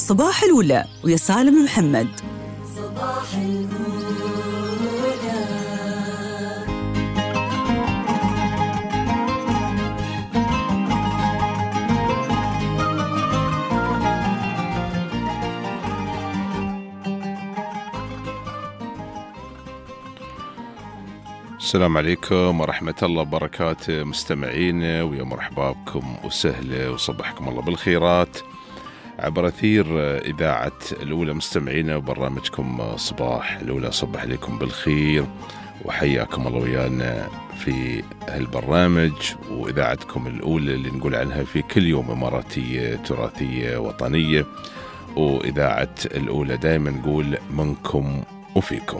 صباح الأولى ويا سالم محمد. صباح الأولى. السلام عليكم ورحمة الله وبركاته مستمعين، ويا مرحبا بكم وسهلا وصبحكم الله بالخيرات عبر أثير إذاعة الأولى مستمعين وبرنامجكم صباح الأولى. صبح عليكم بالخير وحياكم الله ويانا في هالبرنامج وإذاعتكم الأولى اللي نقول عنها في كل يوم إماراتية تراثية وطنية، وإذاعة الأولى دائما نقول منكم وفيكم.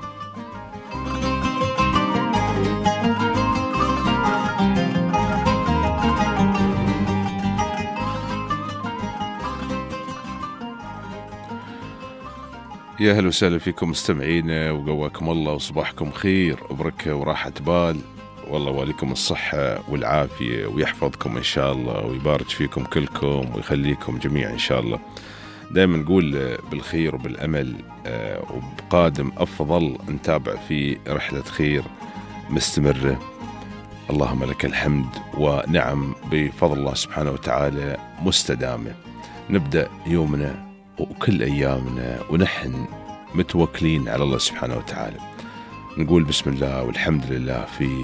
يا هلا وسهلا فيكم مستمعين، وقواكم الله وصباحكم خير وبركة وراحة بال، والله واليكم الصحة والعافية ويحفظكم إن شاء الله ويبارك فيكم كلكم ويخليكم جميعا إن شاء الله. دائما نقول بالخير وبالأمل وبقادم أفضل نتابع في رحلة خير مستمرة. اللهم لك الحمد ونعم بفضل الله سبحانه وتعالى مستدامة. نبدأ يومنا وكل أيامنا ونحن متوكلين على الله سبحانه وتعالى، نقول بسم الله والحمد لله في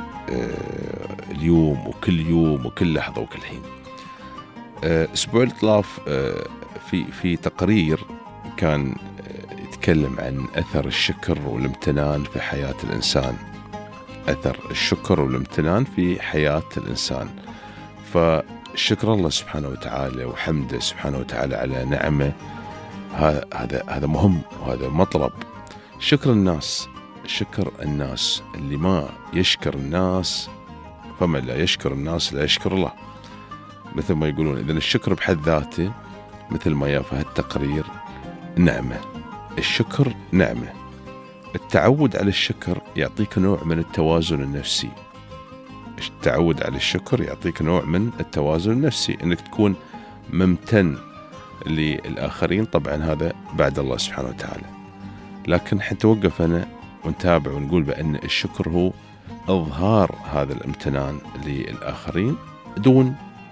اليوم وكل يوم وكل لحظة وكل حين. أسبوع الإطلاف في تقرير كان يتكلم عن أثر الشكر والامتنان في حياة الإنسان، أثر الشكر والامتنان في حياة الإنسان. فشكر الله سبحانه وتعالى وحمده سبحانه وتعالى على نعمه هذا مهم وهذا مطلب. شكر الناس اللي ما يشكر الناس فمن لا يشكر الناس لا يشكر الله، مثل ما يقولون. إذن الشكر بحد ذاته مثل ما يافه التقرير نعمة، الشكر نعمة. التعود على الشكر يعطيك نوع من التوازن النفسي، التعود على الشكر يعطيك نوع من التوازن النفسي، انك تكون ممتن للآخرين. طبعا هذا بعد الله سبحانه وتعالى، لكن حنتوقف أنا ونتابع ونقول بأن الشكر هو إظهار هذا الامتنان للآخرين دون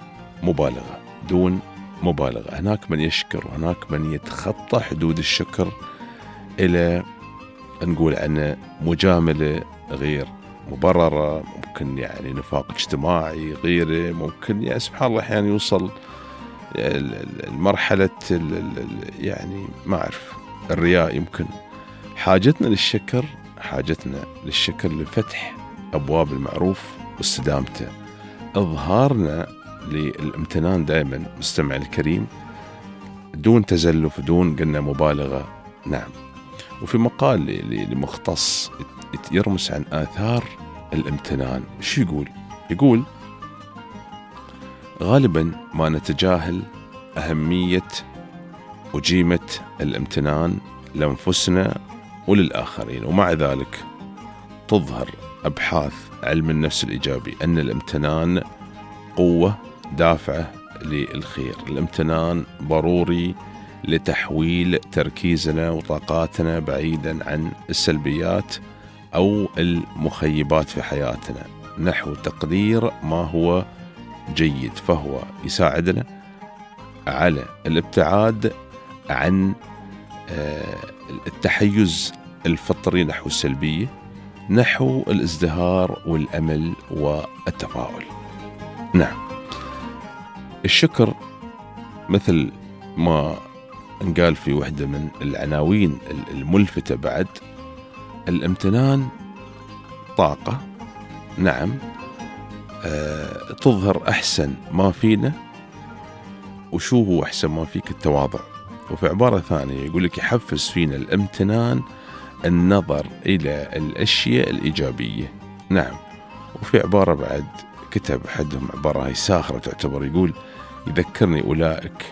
مبالغة. هناك من يشكر وهناك من يتخطى حدود الشكر إلى نقول عنه مجاملة غير مبررة، ممكن يعني نفاق اجتماعي غيره، ممكن يعني سبحان الله أحيانا يوصل المرحلة يعني ما أعرف الرياء. يمكن حاجتنا للشكر لفتح أبواب المعروف واستدامته، إظهارنا للامتنان دائما مستمع الكريم دون تزلف دون قلنا مبالغة. نعم. وفي مقال لمختص يرمس عن آثار الامتنان، شو يقول غالبا ما نتجاهل أهمية وجيمة الامتنان لأنفسنا وللآخرين، ومع ذلك تظهر أبحاث علم النفس الإيجابي أن الامتنان قوة دافعة للخير. الامتنان ضروري لتحويل تركيزنا وطاقاتنا بعيدا عن السلبيات أو المخيبات في حياتنا نحو تقدير ما هو جيد، فهو يساعدنا على الابتعاد عن التحيز الفطري نحو السلبية، نحو الازدهار والأمل والتفاؤل. نعم. الشكر مثل ما قال في وحدة من العناوين الملفتة بعد، الامتنان طاقة. نعم. تظهر أحسن ما فينا. وشو هو أحسن ما فيك؟ التواضع. وفي عبارة ثانية يقول لك يحفز فينا الامتنان النظر إلى الأشياء الإيجابية. نعم. وفي عبارة بعد كتب أحدهم عبارة هي ساخرة تعتبر، يقول يذكرني أولئك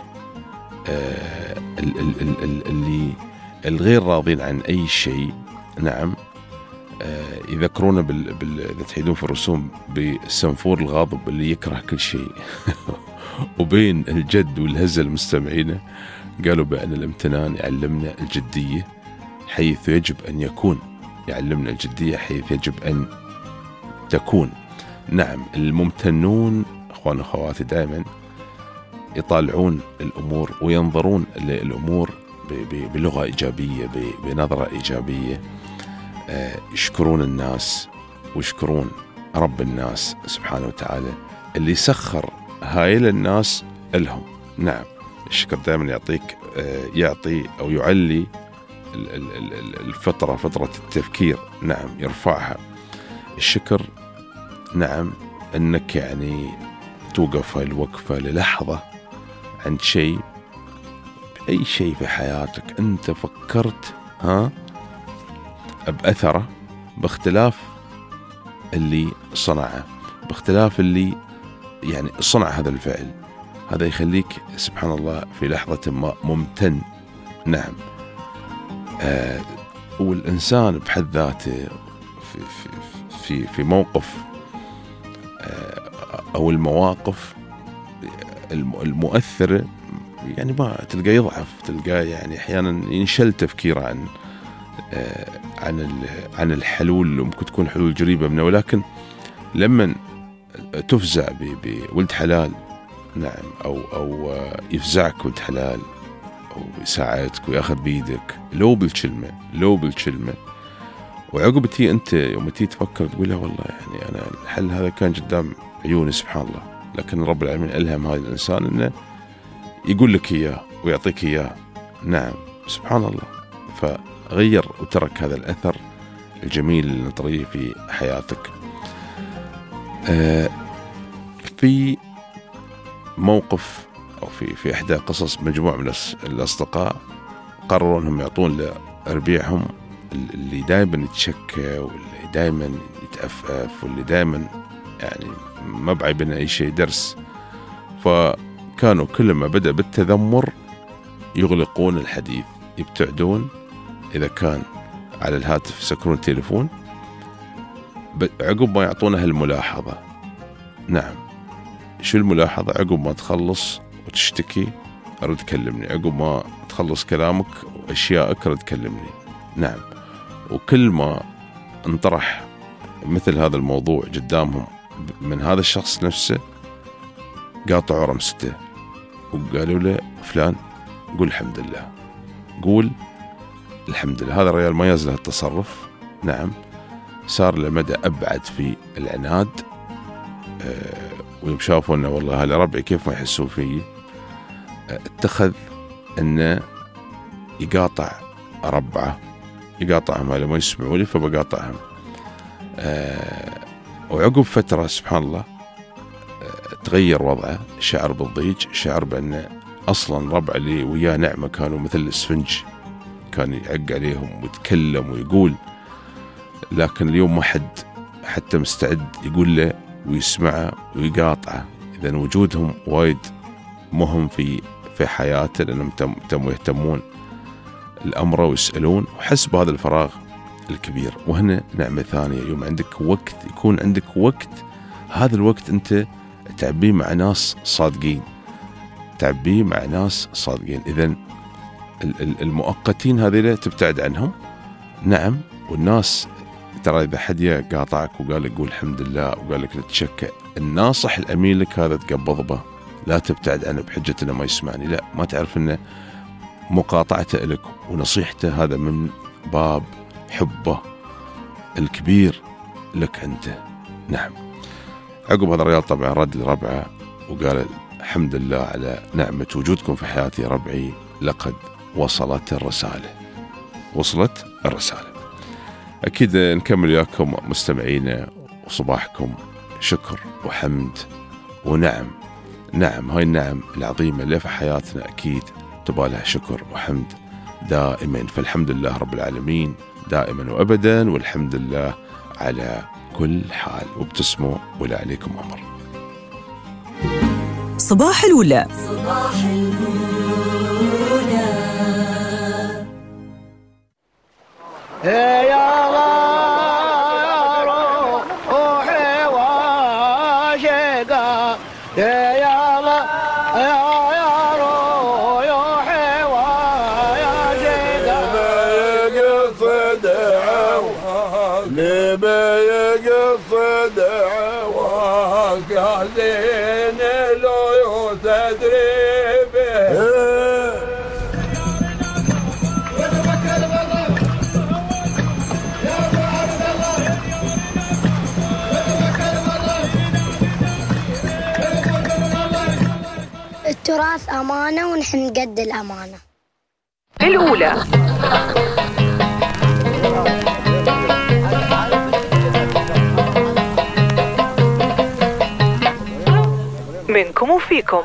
اللي الغير راضين عن أي شيء. نعم. يذكرونا إذا تحيدون في الرسوم بالسنفور الغاضب اللي يكره كل شيء. وبين الجد والهزل مستمعينه قالوا بأن الامتنان يعلمنا الجدية حيث يجب أن يكون، يعلمنا الجدية حيث يجب أن تكون. نعم، الممتنون أخوان أخواتي دائما يطالعون الأمور وينظرون للأمور بلغة إيجابية، بنظرة إيجابية، يشكرون الناس ويشكرون رب الناس سبحانه وتعالى اللي سخر هاي الناس لهم. نعم، الشكر دائما يعطي أو يعلي الفطرة، فطرة التفكير، نعم يرفعها. الشكر نعم أنك يعني توقف الوقفة للحظة عند شيء، بأي شيء في حياتك أنت فكرت بأثره، باختلاف اللي صنعه، باختلاف اللي يعني صنع هذا الفعل، هذا يخليك سبحان الله في لحظة ما ممتن. نعم، والإنسان بحد ذاته في موقف أو المواقف المؤثرة يعني ما تلقى يضعف، تلقى يعني أحيانا ينشل تفكيره عن الحلول اللي ممكن تكون حلول قريبة منه، ولكن لما تفزع بولد حلال، نعم، أو يفزعك ولد حلال أو يساعدك ويأخذ بيدك لو بالكلمة، وعقب أنت يوم تفكر تقول له والله يعني أنا الحل هذا كان قدام عيوني سبحان الله، لكن رب العالمين ألهم هذا الإنسان إنه يقول لك إياه ويعطيك إياه. نعم سبحان الله، فغير وترك هذا الأثر الجميل اللي نطريه في حياتك. في موقف أو في إحدى قصص مجموعة من الأصدقاء قرروا أنهم يعطون لربيعهم اللي دائما يتشكى واللي دائما يتأفف واللي دائما يعني ما بعيبنا أي شيء درس، فكانوا كل ما بدأ بالتذمر يغلقون الحديث، يبتعدون، إذا كان على الهاتف يسكرون التليفون، عقب ما يعطونها الملاحظة. نعم، شو الملاحظة؟ عقب ما تخلص وتشتكي أرد كلمني، عقب ما تخلص كلامك وأشيائك أرد كلمني. نعم، وكل ما انطرح مثل هذا الموضوع قدامهم من هذا الشخص نفسه قاطعوا رمسته وقالوا له فلان قول الحمد لله، قول الحمد لله. هذا الرجال ما يزله التصرف، نعم، صار لمدى أبعد في العناد، ويوم شافوا أنه والله هلا ربعي كيف ما يحسون فيه، اتخذ أنه يقاطع ربعه، يقاطعهم على ما يسمعوا لي فبقاطعهم. وعقب فترة سبحان الله تغير وضعه، شعر بالضيج، شعر بأن أصلا ربع اللي وياه نعمة كانوا مثل الإسفنج، كان يعق عليهم ويتكلم ويقول، لكن اليوم ما حد حتى مستعد يقول له ويسمعه ويقاطعه. إذن وجودهم وايد مهم في حياته، لأنهم يهتمون الأمر ويسألون، وحس بهذا الفراغ الكبير. وهنا نعمة ثانية، يوم عندك وقت، يكون عندك وقت، هذا الوقت أنت تعبيه مع ناس صادقين، تعبيه مع ناس صادقين. إذن المؤقتين هذيلا تبتعد عنهم. نعم، والناس ترى إذا حد قاطعك وقال لك قول الحمد لله وقال لك تتشكى، الناصح الأمين لك هذا تقبض به، لا تبتعد عنه بحجة أنه ما يسمعني، لا، ما تعرف أنه مقاطعته لك ونصيحته هذا من باب حبه الكبير لك أنت. نعم، عقب هذا الرجال طبعا رد لربعه وقال الحمد لله على نعمة وجودكم في حياتي يا ربعي، لقد وصلت الرسالة. أكيد نكمل وياكم مستمعينا، وصباحكم شكر وحمد ونعم. نعم، هاي النعم العظيمة اللي في حياتنا أكيد تبالها شكر وحمد دائما، فالحمد لله رب العالمين دائما وأبدا، والحمد لله على كل حال. وابتسموا ولا عليكم أمر. صباح الولا، صباح الولا. يا روحي واشقا، يا روحي نبي يقصد عواك يا زين لو تدري به. التراث أمانة ونحن قد الأمانة. الأولى منكم وفيكم.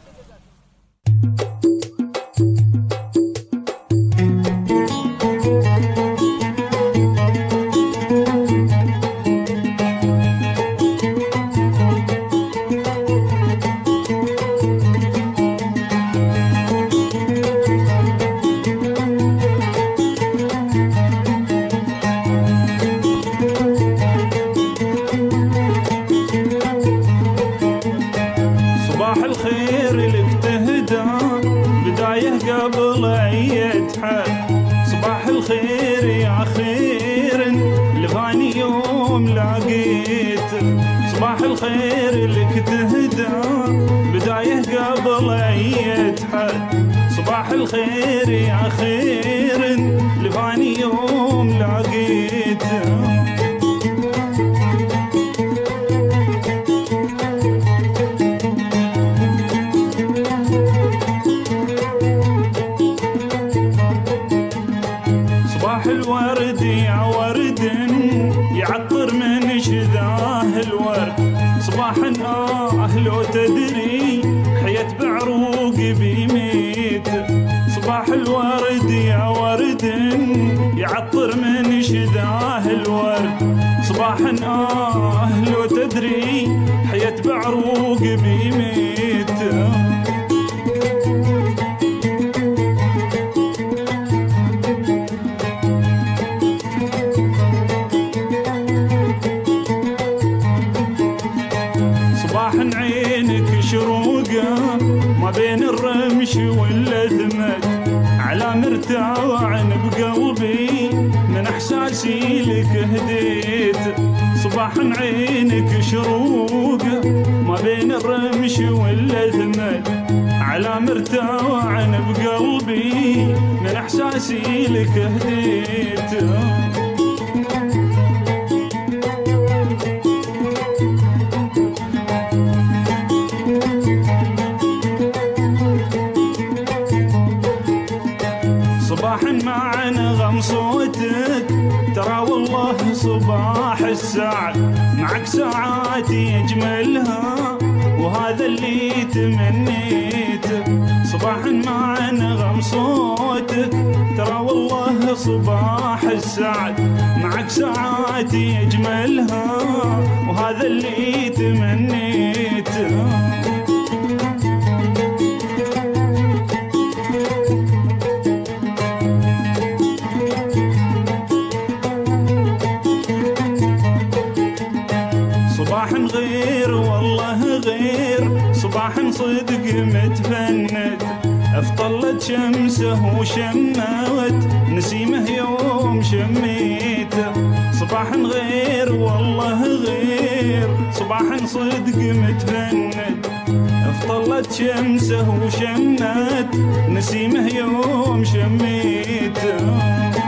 صباح الخير لك تهدى بداية قبل عيد حد. صباح الخير يا خير لفاني يوم لقيته. صباح الورد يا ورد يعطر من شذاه الورد. صباحا لو تدري حياة بعروق بيميت. صباح الورد يا ورد يعطر من شذاه الورد. صباحا لو تدري حياة بعروق بيميت. عينك شروقة ما بين الرمش والأثمد. على مرتاع بقلبي من إحساسي لك هديت. صباحا عينك شروقة ما بين الرمش والأثمد. على مرتاع بقلبي من إحساسي لك هديت. صباحا مع نغم صوتك ترى والله صباح السعد. معك ساعاتي أجملها وهذا اللي تمنيته. صباحا مع نغم صوتك ترى والله صباح السعد. معك ساعاتي أجملها وهذا اللي تمنيته. صباحا غير والله غير صباحا صدق متفند. افطلت شمسه وشمت نسيمه يوم شميته. صباحا غير والله غير صباحا صدق متفند. افطلت شمسه وشمت نسيمه يوم شميته.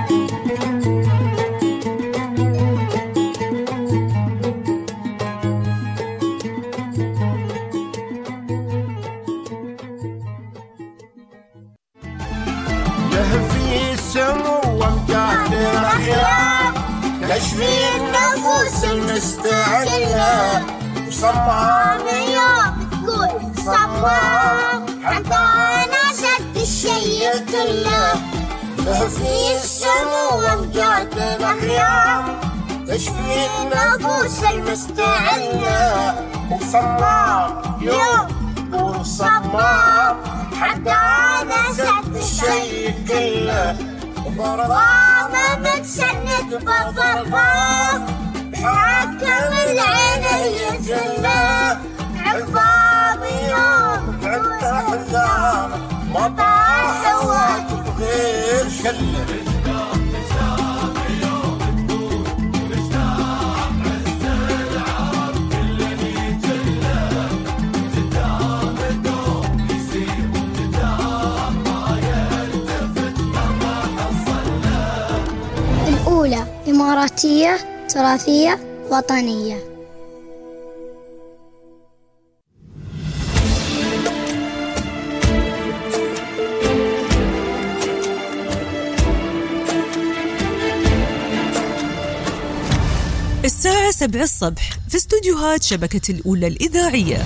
تشفي النفوس المستعجلة وصمام يوم تقول صمام حتى أنا شد الشي كله. تهفي السمو وامجاد الأخيار تشفي النفوس المستعجلة وصمام يوم تقول صمام حتى أنا شد الشي كله. برضامة متسند بضربات حكم العين يجله. عقاب يوم عند حزام مطاح واجب غير شله. الأولى إماراتية تراثية وطنية. الساعة 7 الصبح في استوديوهات شبكة الأولى الإذاعية.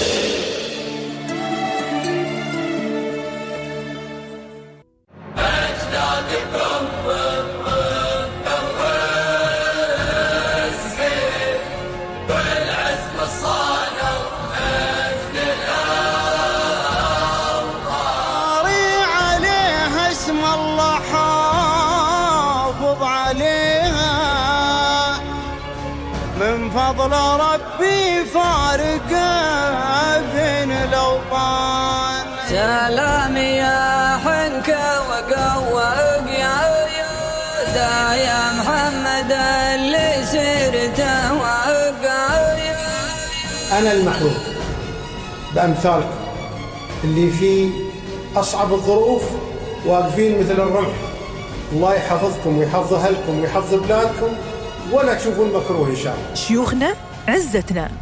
من فضل ربي فارقه بين الأوطان. سلامي يا حنكة وقوق يا يودا يا محمد اللي سرته وقع. أنا المحروم بأمثالكم اللي في أصعب الظروف واقفين مثل الرمح. الله يحفظكم ويحفظ أهلكم ويحفظ بلادكم ولا تشوفون مكروه إن شاء الله. شيوخنا عزتنا.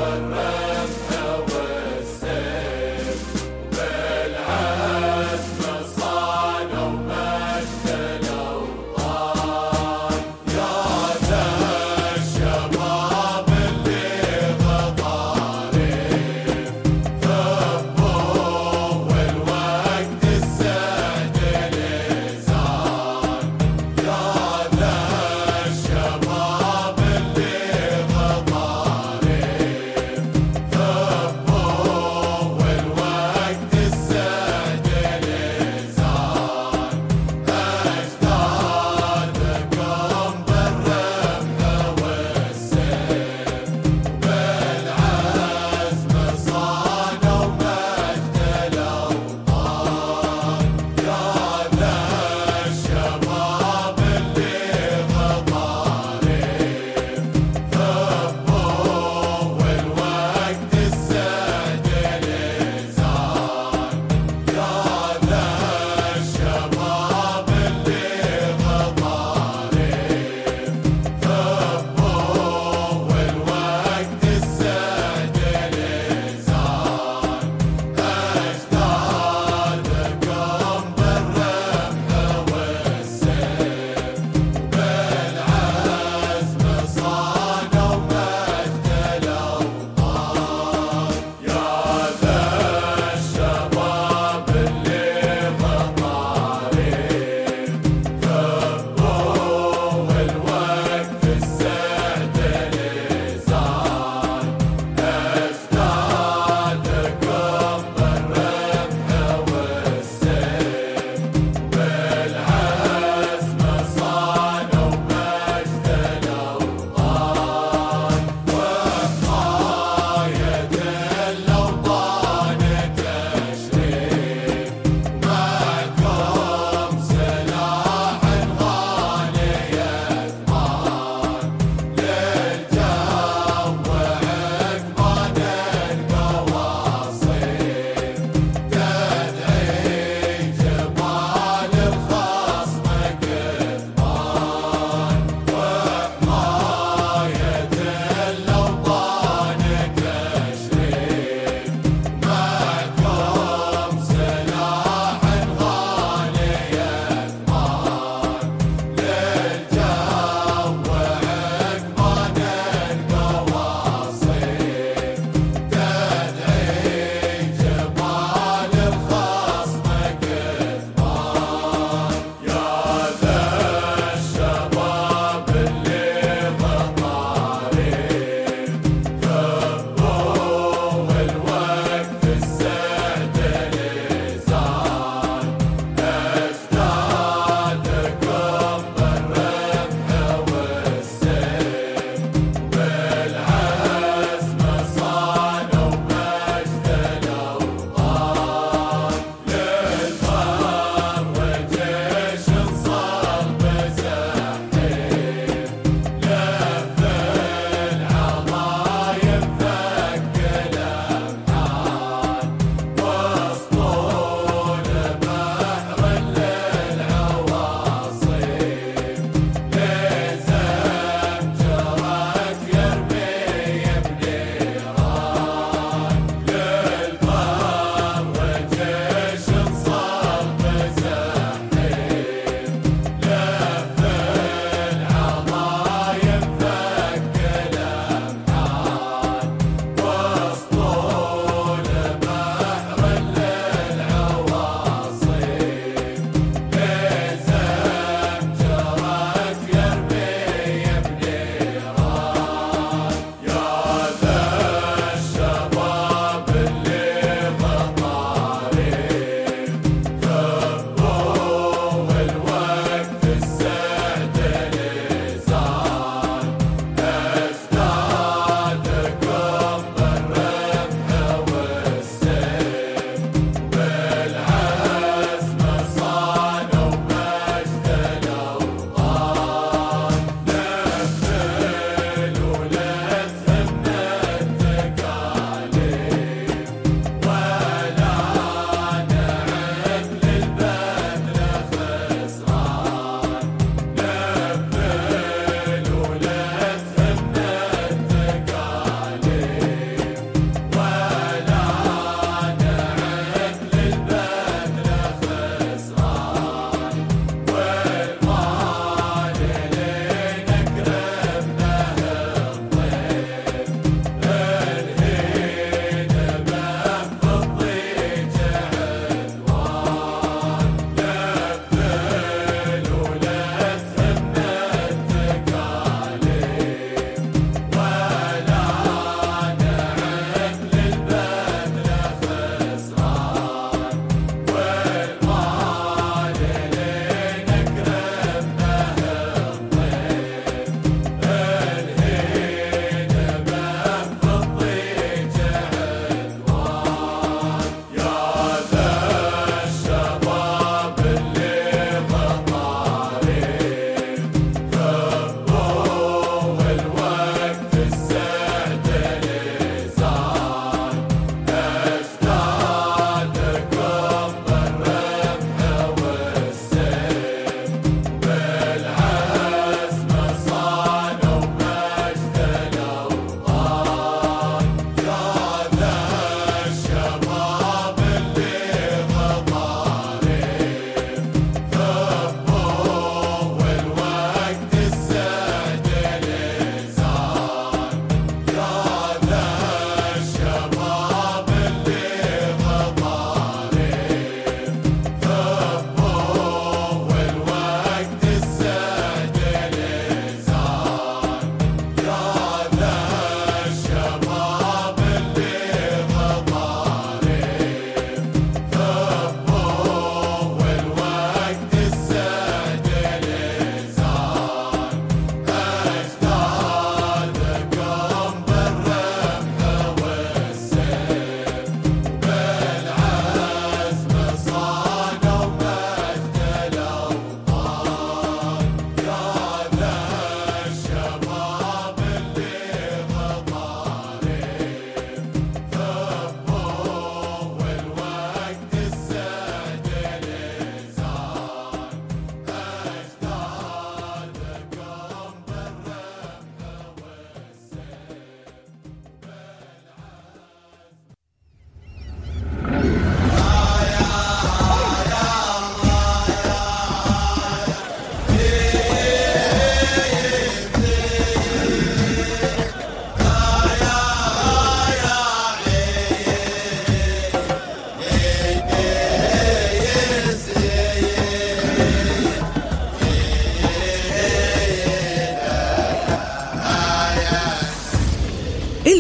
بالعزم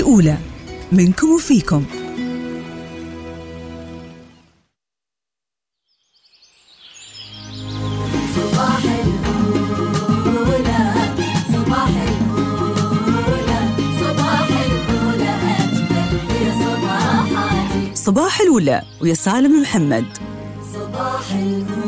الأولى، منكم وفيكم. صباح الأولى، صباح الأولى، صباح الأولى أجمل في صباحاتي. صباح الأولى ويا سالم محمد. صباح الأولى.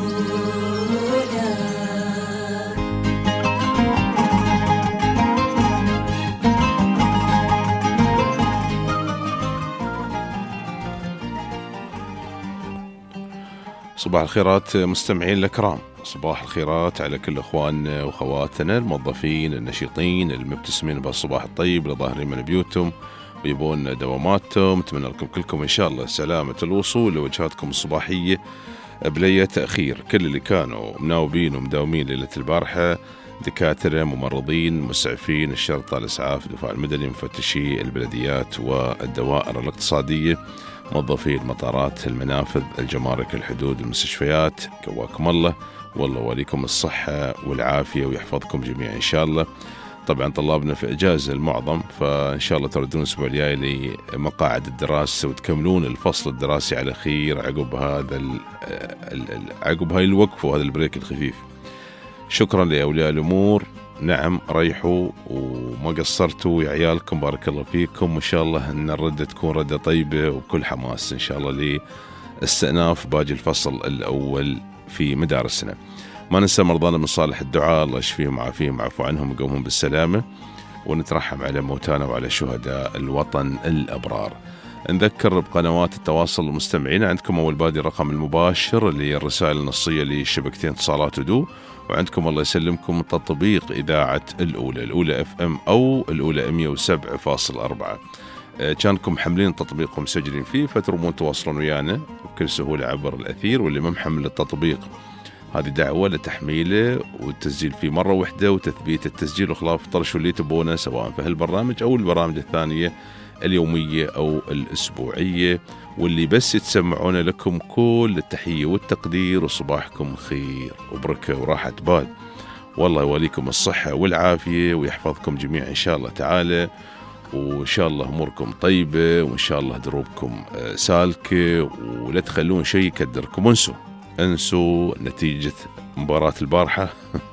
صباح الخيرات مستمعين الكرام، صباح الخيرات على كل اخواننا واخواتنا الموظفين النشيطين المبتسمين بهالصباح الطيب اللي ظاهرين من بيوتهم ويبون دواماتهم. اتمنى لكم كلكم ان شاء الله سلامة الوصول لوجهاتكم الصباحية بلا تأخير. كل اللي كانوا مناوبين ومداومين ليلة البارحة، دكاترة، ممرضين، مسعفين، الشرطة، الإسعاف، الدفاع المدني، مفتشي البلديات والدوائر الاقتصادية، موظفي المطارات، المنافذ، الجمارك، الحدود، المستشفيات، قواكم الله والله وليكم الصحة والعافية ويحفظكم جميعا إن شاء الله. طبعا طلابنا في إجازة المعظم، فإن شاء الله تردون الأسبوع الجاي لمقاعد الدراسة وتكملون الفصل الدراسي على خير عقب هاي الوقفة وهذا البريك الخفيف. شكرا لأولياء الأمور، نعم ريحوا وما قصرتوا يا عيالكم، بارك الله فيكم، وإن شاء الله أن الردة تكون ردة طيبة وكل حماس إن شاء الله لاستئناف باقي الفصل الأول في مدارسنا. ما ننسى مرضانا من صالح الدعاء، الله يشفيهم ويعافيهم ويعفو عنهم ويقومهم بالسلامة، ونترحم على موتانا وعلى شهداء الوطن الأبرار. نذكر بقنوات التواصل المستمعين، عندكم أول بادي الرقم المباشر للرسائل النصية لشبكتين اتصالات ودو، وعندكم الله يسلمكم تطبيق إذاعة الأولى FM أو الأولى 107.4. كانكم حملين تطبيق ومسجلين فيه، فترمون تواصلون ويانا بكل سهولة عبر الأثير. واللي ما محمل التطبيق، هذه دعوة لتحميله والتسجيل فيه مرة واحدة وتثبيت التسجيل وخلاف طرشوا اللي تبونه، سواء في هالبرنامج أو البرامج الثانية اليومية أو الأسبوعية. واللي بس يتسمعون لكم كل التحية والتقدير، وصباحكم خير وبركة وراحة بال، والله يوليكم الصحة والعافية ويحفظكم جميعا إن شاء الله تعالى، وإن شاء الله أموركم طيبة، وإن شاء الله دروبكم سالكة، ولا تخلون شيء يكدركم. انسوا نتيجة مباراة البارحة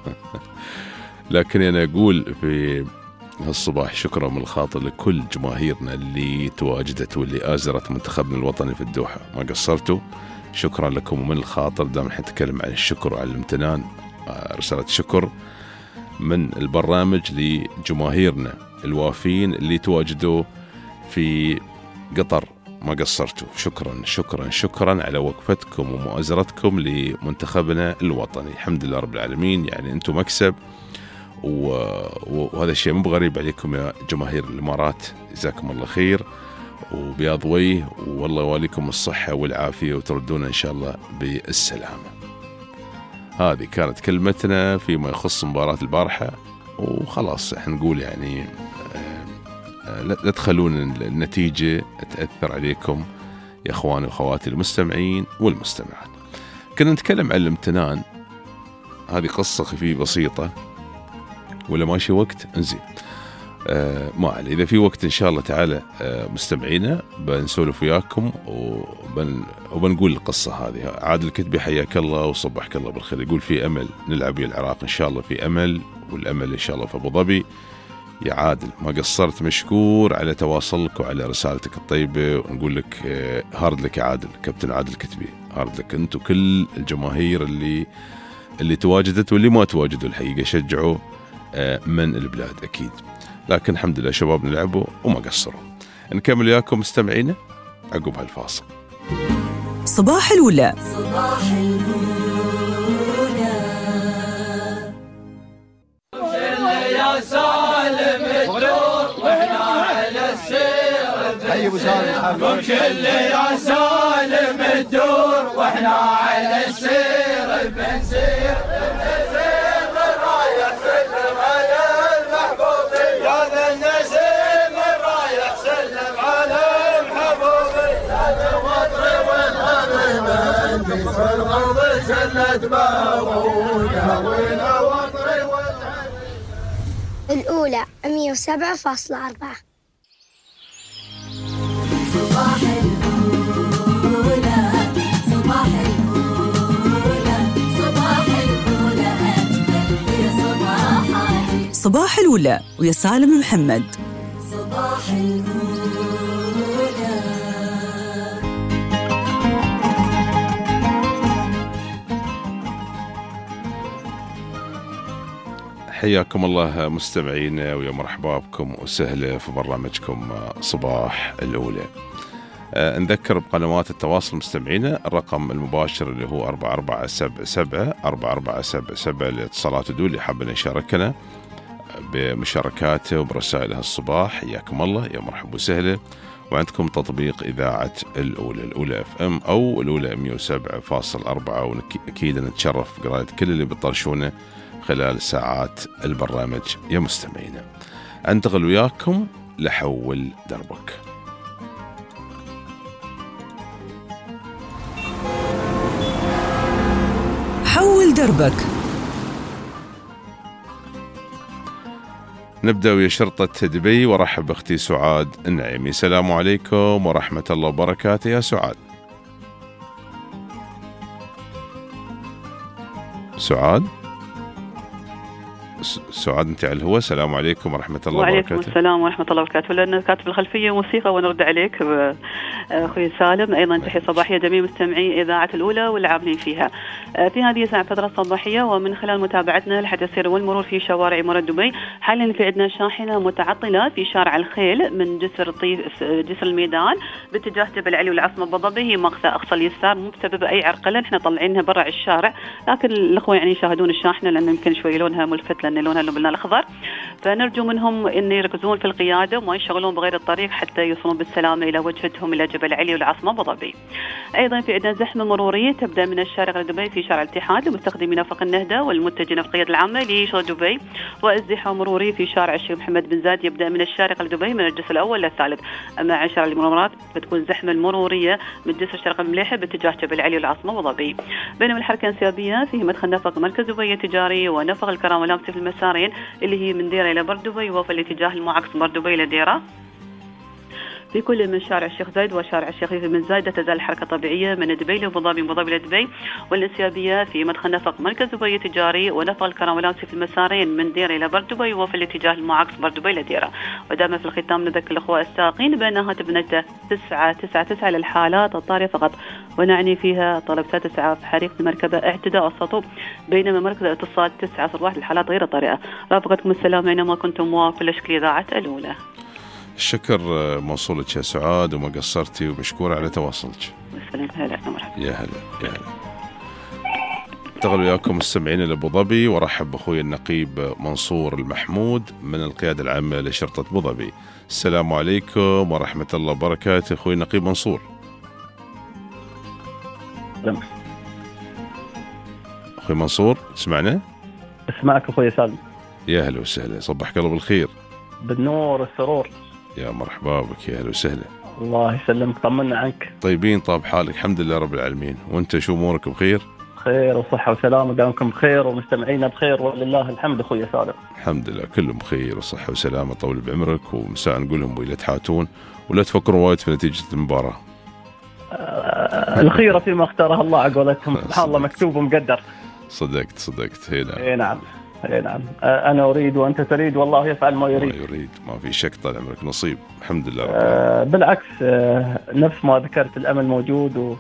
لكن أنا أقول في هالصباح شكرا من الخاطر لكل جماهيرنا اللي تواجدت واللي آزرت منتخبنا الوطني في الدوحة، ما قصرتوا، شكرا لكم. ومن الخاطر دام نتكلم عن الشكر وعن الامتنان، رسالة شكر من البرنامج لجماهيرنا الوافين اللي تواجدوا في قطر، ما قصرتوا، شكرا شكرا شكرا على وقفتكم ومؤازرتكم لمنتخبنا الوطني. الحمد لله رب العالمين، يعني أنتم مكسب، وهذا الشيء مو بغريب عليكم يا جماهير الإمارات، جزاكم الله خير وبياض وجه، والله يواليكم الصحة والعافية وتردون إن شاء الله بالسلامة. هذه كانت كلمتنا فيما يخص مباراة البارحة، وخلاص احنا نقول يعني لا تخلون النتيجة تأثر عليكم يا أخواني وأخواتي المستمعين والمستمعات. كنا نتكلم عن الامتنان، هذه قصة خفيفة بسيطة، ولا ماشي وقت انزين ما علي، إذا في وقت إن شاء الله تعالى مستمعينا بنسولف وياكم وبنقول القصة هذه. عادل الكتبي حياك الله وصبحك الله بالخير، يقول في أمل نلعب العراق إن شاء الله، في أمل، والأمل إن شاء الله في أبو ظبي. يا عادل ما قصرت، مشكور على تواصلك وعلى رسالتك الطيبة، ونقول لك هارد لك يا عادل، كابتن عادل الكتبي، هارد لك أنتوا كل الجماهير اللي تواجدت واللي ما تواجدوا، الحقيقة شجعوا من البلاد أكيد، لكن الحمد لله شبابنا لعبوا وما قصروا. نكمل وياكم مستمعينا عقب هالفاصل. صباح الأولى، صباح الأولى. يا سالم الدور واحنا على السير، حي ابو سالم، كل يا سالم الدور واحنا على السير، بنسير الرايح سلم على المحبوبي، يا ذا النسيم الرايح سلم على المحبوبي، يا الوطر والغريب في الغرب سلت باغونا، والوطر الأولى 107.4. صباح الأولى ويا سالم محمد. صباح الأولى. حياكم الله مستمعينا ويا مرحبا بكم وسهلا في برنامجكم صباح الأولى. نذكر بقنوات التواصل مستمعينا، الرقم المباشر اللي هو 4477 لاتصالات ودول اللي حابين يشاركنا بمشاركاته وبرسائله الصباح. حياكم الله يا مرحبا وسهلا. وعندكم تطبيق إذاعة الأولى FM أو الأولى 107.4، وأكيد نتشرف بقراءة كل اللي بيطرشونه خلال ساعات البرنامج يا مستمعينا. أنتقل وياكم لحول دربك. حول دربك. نبدأ ويا شرطة دبي ورحب بأختي سعاد النعيمي. السلام عليكم ورحمة الله وبركاته يا سعاد. سعاد انت على الهواء. السلام عليكم ورحمه الله وبركاته. وعليكم السلام ورحمه الله وبركاته. لان كاتب الخلفيه موسيقى ونرد عليك اخوي سالم. ايضا تحيه صباحيه جميع مستمعي اذاعه الاولى والعاملين فيها في هذه الساعه فتره صباحيه. ومن خلال متابعتنا لحدث السير والمرور في شوارع امارات دبي، حاليا في عندنا شاحنه متعطله في شارع الخيل من جسر الميدان باتجاه جبل علي والعاصمه ابو ظبي. هي ماخذه اقصى اليسار مو بسبب اي عرقله، احنا طالعينها برا الشارع، لكن الاخوه يعني يشاهدون الشاحنه لان يمكن شوي لونها ملفت لان لونها اللبنان الاخضر، فنرجو منهم ان يركزون في القياده وما يشغلون بغير الطريق حتى يوصلون بالسلامه الى وجهتهم الى جبل علي والعاصمه ابو ظبي. ايضا في عندنا زحمه مروريه تبدا من الشارع دبي في شارع الاتحاد لمستخدمي نفق النهده والمتجهين في القياده العامه لشرطه دبي، وازدحام مروري في شارع الشيخ محمد بن زايد يبدا من الشارع دبي من الجسر الاول للثالث. اما على شارع المنورات بتكون زحمه المروريه من جسر الشرق المليحه باتجاه جبل علي والعاصمه ابو ظبي. بينما الحركه الانسيابيه في مدخل نفق مركز دبي التجاري ونفق الكرامه والامسي في المسارين اللي هي من ديره الى بر دبي وفي الاتجاه المعاكس بر دبي الى ديره. في كل من شارع الشيخ زايد وشارع الشيخ بن زايد تزال الحركة طبيعية من دبي لأبو ظبي، من أبو ظبي لدبي، والانسيابية في مدخل نفق مركز دبي التجاري ونفق الكرامة والامسي في المسارين من ديره إلى بر دبي وفي الاتجاه المعاكس بر دبي لديره. ودائما في الختام نذكر الأخوة السائقين بأنها تبنت 999 للحالات الطارئة فقط، ونعني فيها طلب 6 إسعاف حريق في مركبة اعتداء السطو، بينما مركز الاتصال 901 للحالات غير الطارئة. رافقتكم السلام أينما كنتم وكل شكل إذاعة الأولى. الشكر موصولك يا سعاد وما قصرتي ومشكورة على تواصلك. هلا مرحبا. يا هلا يا هلا. انتقل وياكم مستمعين لأبو ظبي ورحب بأخوي النقيب منصور المحمود من القيادة العامة لشرطة أبو ظبي. السلام عليكم ورحمة الله وبركاته أخوي النقيب منصور. أخوي منصور اسمعنا؟ اسمعك أخوي سالم. يا هلا وسهلا، صبحك الله بالخير. بالنور والسرور. يا مرحبا بك، يا هلا وسهلا. الله يسلمك، طمنا عنك. طيبين طاب حالك؟ الحمد لله رب العالمين. وانت شو امورك؟ بخير؟ خير وصحة وسلامة، دامكم بخير ومستمعينا بخير ولله الحمد اخوي سالم. الحمد لله كلهم بخير وصحة وسلامة، طول بعمرك. ومساء نقول لهم ولا تحاتون ولا تفكروا وايد في نتيجة المباراة. الخيرة فيما اختارها الله على قولتهم، سبحان الله مكتوب ومقدر. صدقت. اي نعم. أنا أريد وأنت تريد والله يفعل ما يريد. ما في شك، طال عمرك نصيب الحمد لله. بالعكس نفس ما ذكرت الأمل موجود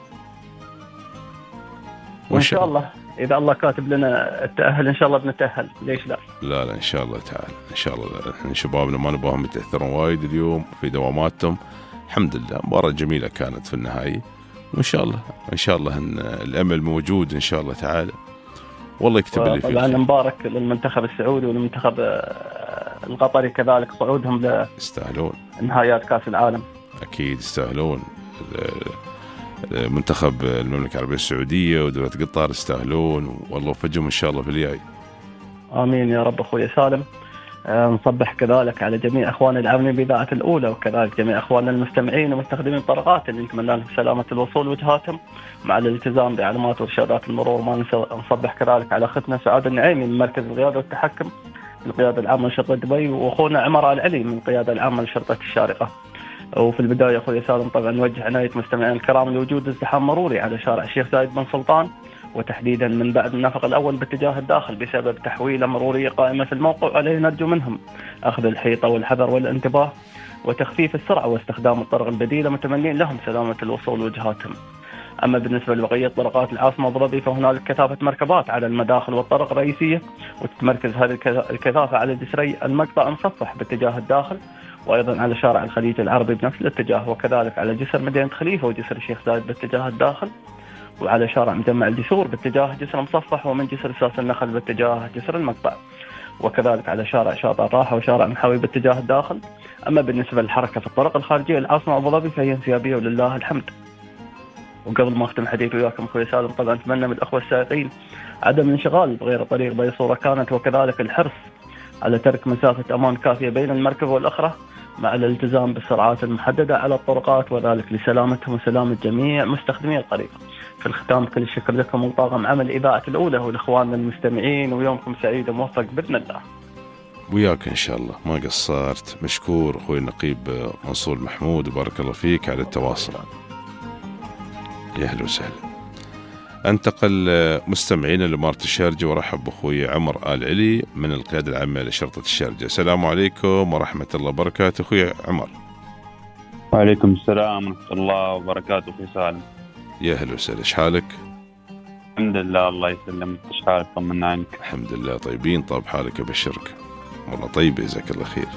وإن شاء الله إذا الله كاتب لنا التأهل إن شاء الله بنتأهل، ليش لا؟ لا إن شاء الله تعالى إن شاء الله. إحنا شبابنا ما نبغاهم يتأثرون وايد اليوم في دواماتهم. الحمد لله مباراة جميلة كانت في النهاية، وإن شاء الله إن الأمل موجود إن شاء الله تعالى. والله يكتب لي فيه. طبعا مبارك للمنتخب السعودي والمنتخب القطري كذلك، صعودهم يستاهلون نهايات كأس العالم. أكيد يستاهلون. منتخب المملكة العربية السعودية ودولة قطر يستاهلون، والله وفقهم إن شاء الله في الجاي. آمين يا رب أخوي سالم. نصبح كذلك على جميع أخواننا العاملين بإذاعة الأولى، وكذلك جميع أخواننا المستمعين ومستخدمين الطرقات اللي نتمنى لهم سلامة الوصول وجهاتهم مع الالتزام بإعلامات وإرشادات المرور. ما ننسى نصبح كذلك على أختنا سعاد النعيمي من مركز القيادة والتحكم القيادة العامة لشرطة دبي، وأخونا عمر العلي من القيادة العامة لشرطة الشارقة. وفي البداية أخوي سالم طبعا نوجه عناية مستمعين الكرام لوجود ازدحام مروري على شارع الشيخ زايد بن سلطان وتحديدا من بعد النفق الأول باتجاه الداخل بسبب تحويلة مرورية قائمة في الموقع، عليه نرجو منهم أخذ الحيطة والحذر والانتباه وتخفيف السرعة واستخدام الطرق البديلة، متمنين لهم سلامة الوصول وجهاتهم. أما بالنسبة لبقية طرقات العاصمة أبو ظبي فهنالك كثافة مركبات على المداخل والطرق الرئيسية، وتتمركز هذه الكثافة على جسري المقطع المصفح باتجاه الداخل، وأيضا على شارع الخليج العربي بنفس الاتجاه، وكذلك على جسر مدينة خليفة وجسر الشيخ زايد باتجاه الداخل، وعلى شارع مجمع الجسور باتجاه جسر مصفح، ومن جسر اساس النخل باتجاه جسر المقطع، وكذلك على شارع شاطئ الراحة وشارع محاوي باتجاه الداخل. أما بالنسبة للحركة في الطرق الخارجية العاصمة أبو ظبي فهي انسيابية ولله الحمد. وقبل ما أختم حديثي وياكم أخوي سالم، طبعا أتمنى من الأخوة السائقين عدم الانشغال بغير الطريق بأي صورة كانت، وكذلك الحرص على ترك مسافة أمان كافية بين المركبة والأخرى مع الالتزام بالسرعات المحددة على الطرقات، وذلك لسلامتهم وسلامة جميع مستخدمي الطريق. في الختام كل الشكر لكم وطاقم عمل إذاعة الأولى ولإخواننا المستمعين، ويومكم سعيد وموفق بإذن الله. وياك إن شاء الله، ما قصرت. مشكور أخوي النقيب منصور محمود، وبارك الله فيك على التواصل. يا أهلا وسهلا. انتقل مستمعين لإمارة الشارجة، ورحب بأخوي عمر آل علي من القيادة العامة لشرطة الشارجة. السلام عليكم ورحمة الله وبركاته أخوي عمر. وعليكم السلام ورحمة الله وبركاته أخوي سالم. يا أهلا وسهلا، إيش حالك؟ الحمد لله الله يسلمك. إيش حالك؟ طمنا عنك. الحمد لله طيبين. طاب حالك أبشرك. والله طيب جزاك الله خير.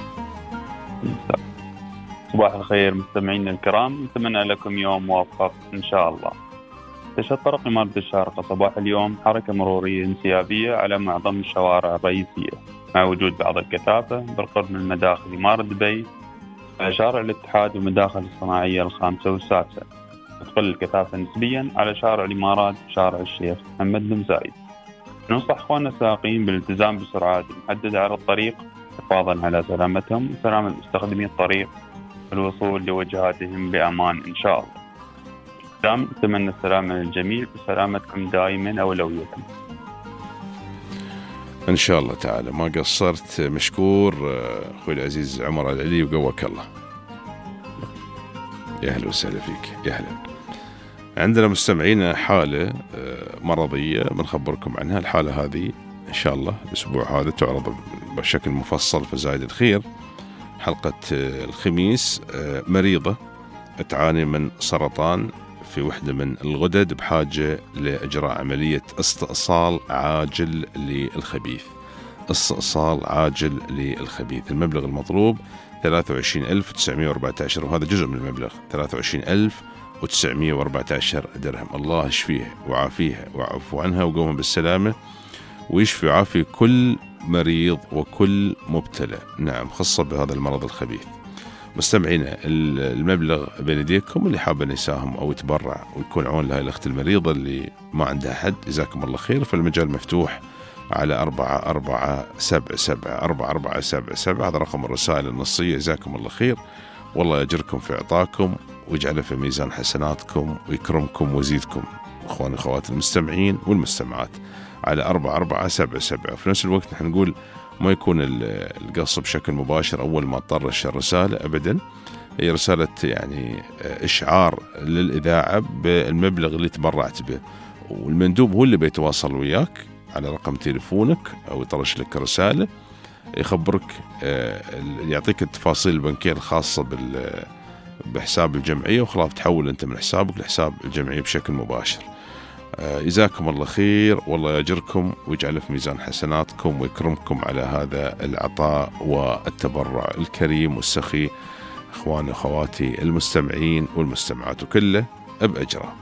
صباح الخير مستمعينا الكرام، نتمنى لكم يوم موفق إن شاء الله. تشهد طرق إمارة الشارقة صباح اليوم حركة مرورية انسيابية على معظم الشوارع الرئيسية، مع وجود بعض الكثافة بالقرب من مداخل إمارة دبي على شارع الاتحاد والمداخل الصناعية الخامسة والسادسة، وتقل الكثافة نسبيا على شارع الإمارات وشارع الشيخ محمد بن زايد. ننصح أخواننا السائقين بالالتزام بالسرعات المحددة على الطريق حفاظا على سلامتهم وسلامة مستخدمي الطريق والوصول لوجهاتهم بأمان إن شاء الله. نتمنى السلامة للجميع، بسلامتكم دائما أولويتكم إن شاء الله تعالى. ما قصرت. مشكور أخوي العزيز عمر العلي، وقوك الله. يا أهلا وسهلا فيك. يا أهلا. عندنا مستمعين حالة مرضية بنخبركم عنها. الحالة هذه إن شاء الله الأسبوع هذا تعرض بشكل مفصل في زايد الخير حلقة الخميس. مريضة تعاني من سرطان في وحدة من الغدد، بحاجة لإجراء عملية استئصال عاجل للخبيث. استئصال عاجل للخبيث. المبلغ المطلوب 23,914، وهذا جزء من المبلغ 23,914 درهم. الله يشفيه وعافيها وعفو عنها وقومها بالسلامة، ويشفي ويعافي كل مريض وكل مبتلى نعم خاصة بهذا المرض الخبيث. مستمعينا المبلغ بين يديكم، اللي حاب يساهم أو يتبرع ويكون عون لهذه الأخت المريضة اللي ما عندها حد، جزاكم الله خير. فالمجال مفتوح على 4477 هذا رقم الرسائل النصية. جزاكم الله خير، والله يجركم في إعطاكم ويجعله في ميزان حسناتكم ويكرمكم ويزيدكم أخواني أخوات المستمعين والمستمعات على 4477. وفي نفس الوقت نحن نقول ما يكون القص بشكل مباشر أول ما تطرش الرسالة أبدا، هي رسالة يعني إشعار للإذاعة بالمبلغ اللي تبرعت به، والمندوب هو اللي بيتواصل وياك على رقم تليفونك أو يطرش لك رسالة يخبرك، يعطيك التفاصيل البنكية الخاصة بحساب الجمعية، وخلاص تحول أنت من حسابك لحساب الجمعية بشكل مباشر. جزاكم الله خير، والله يجركم ويجعل في ميزان حسناتكم ويكرمكم على هذا العطاء والتبرع الكريم والسخي أخواني وأخواتي المستمعين والمستمعات، وكله بأجره.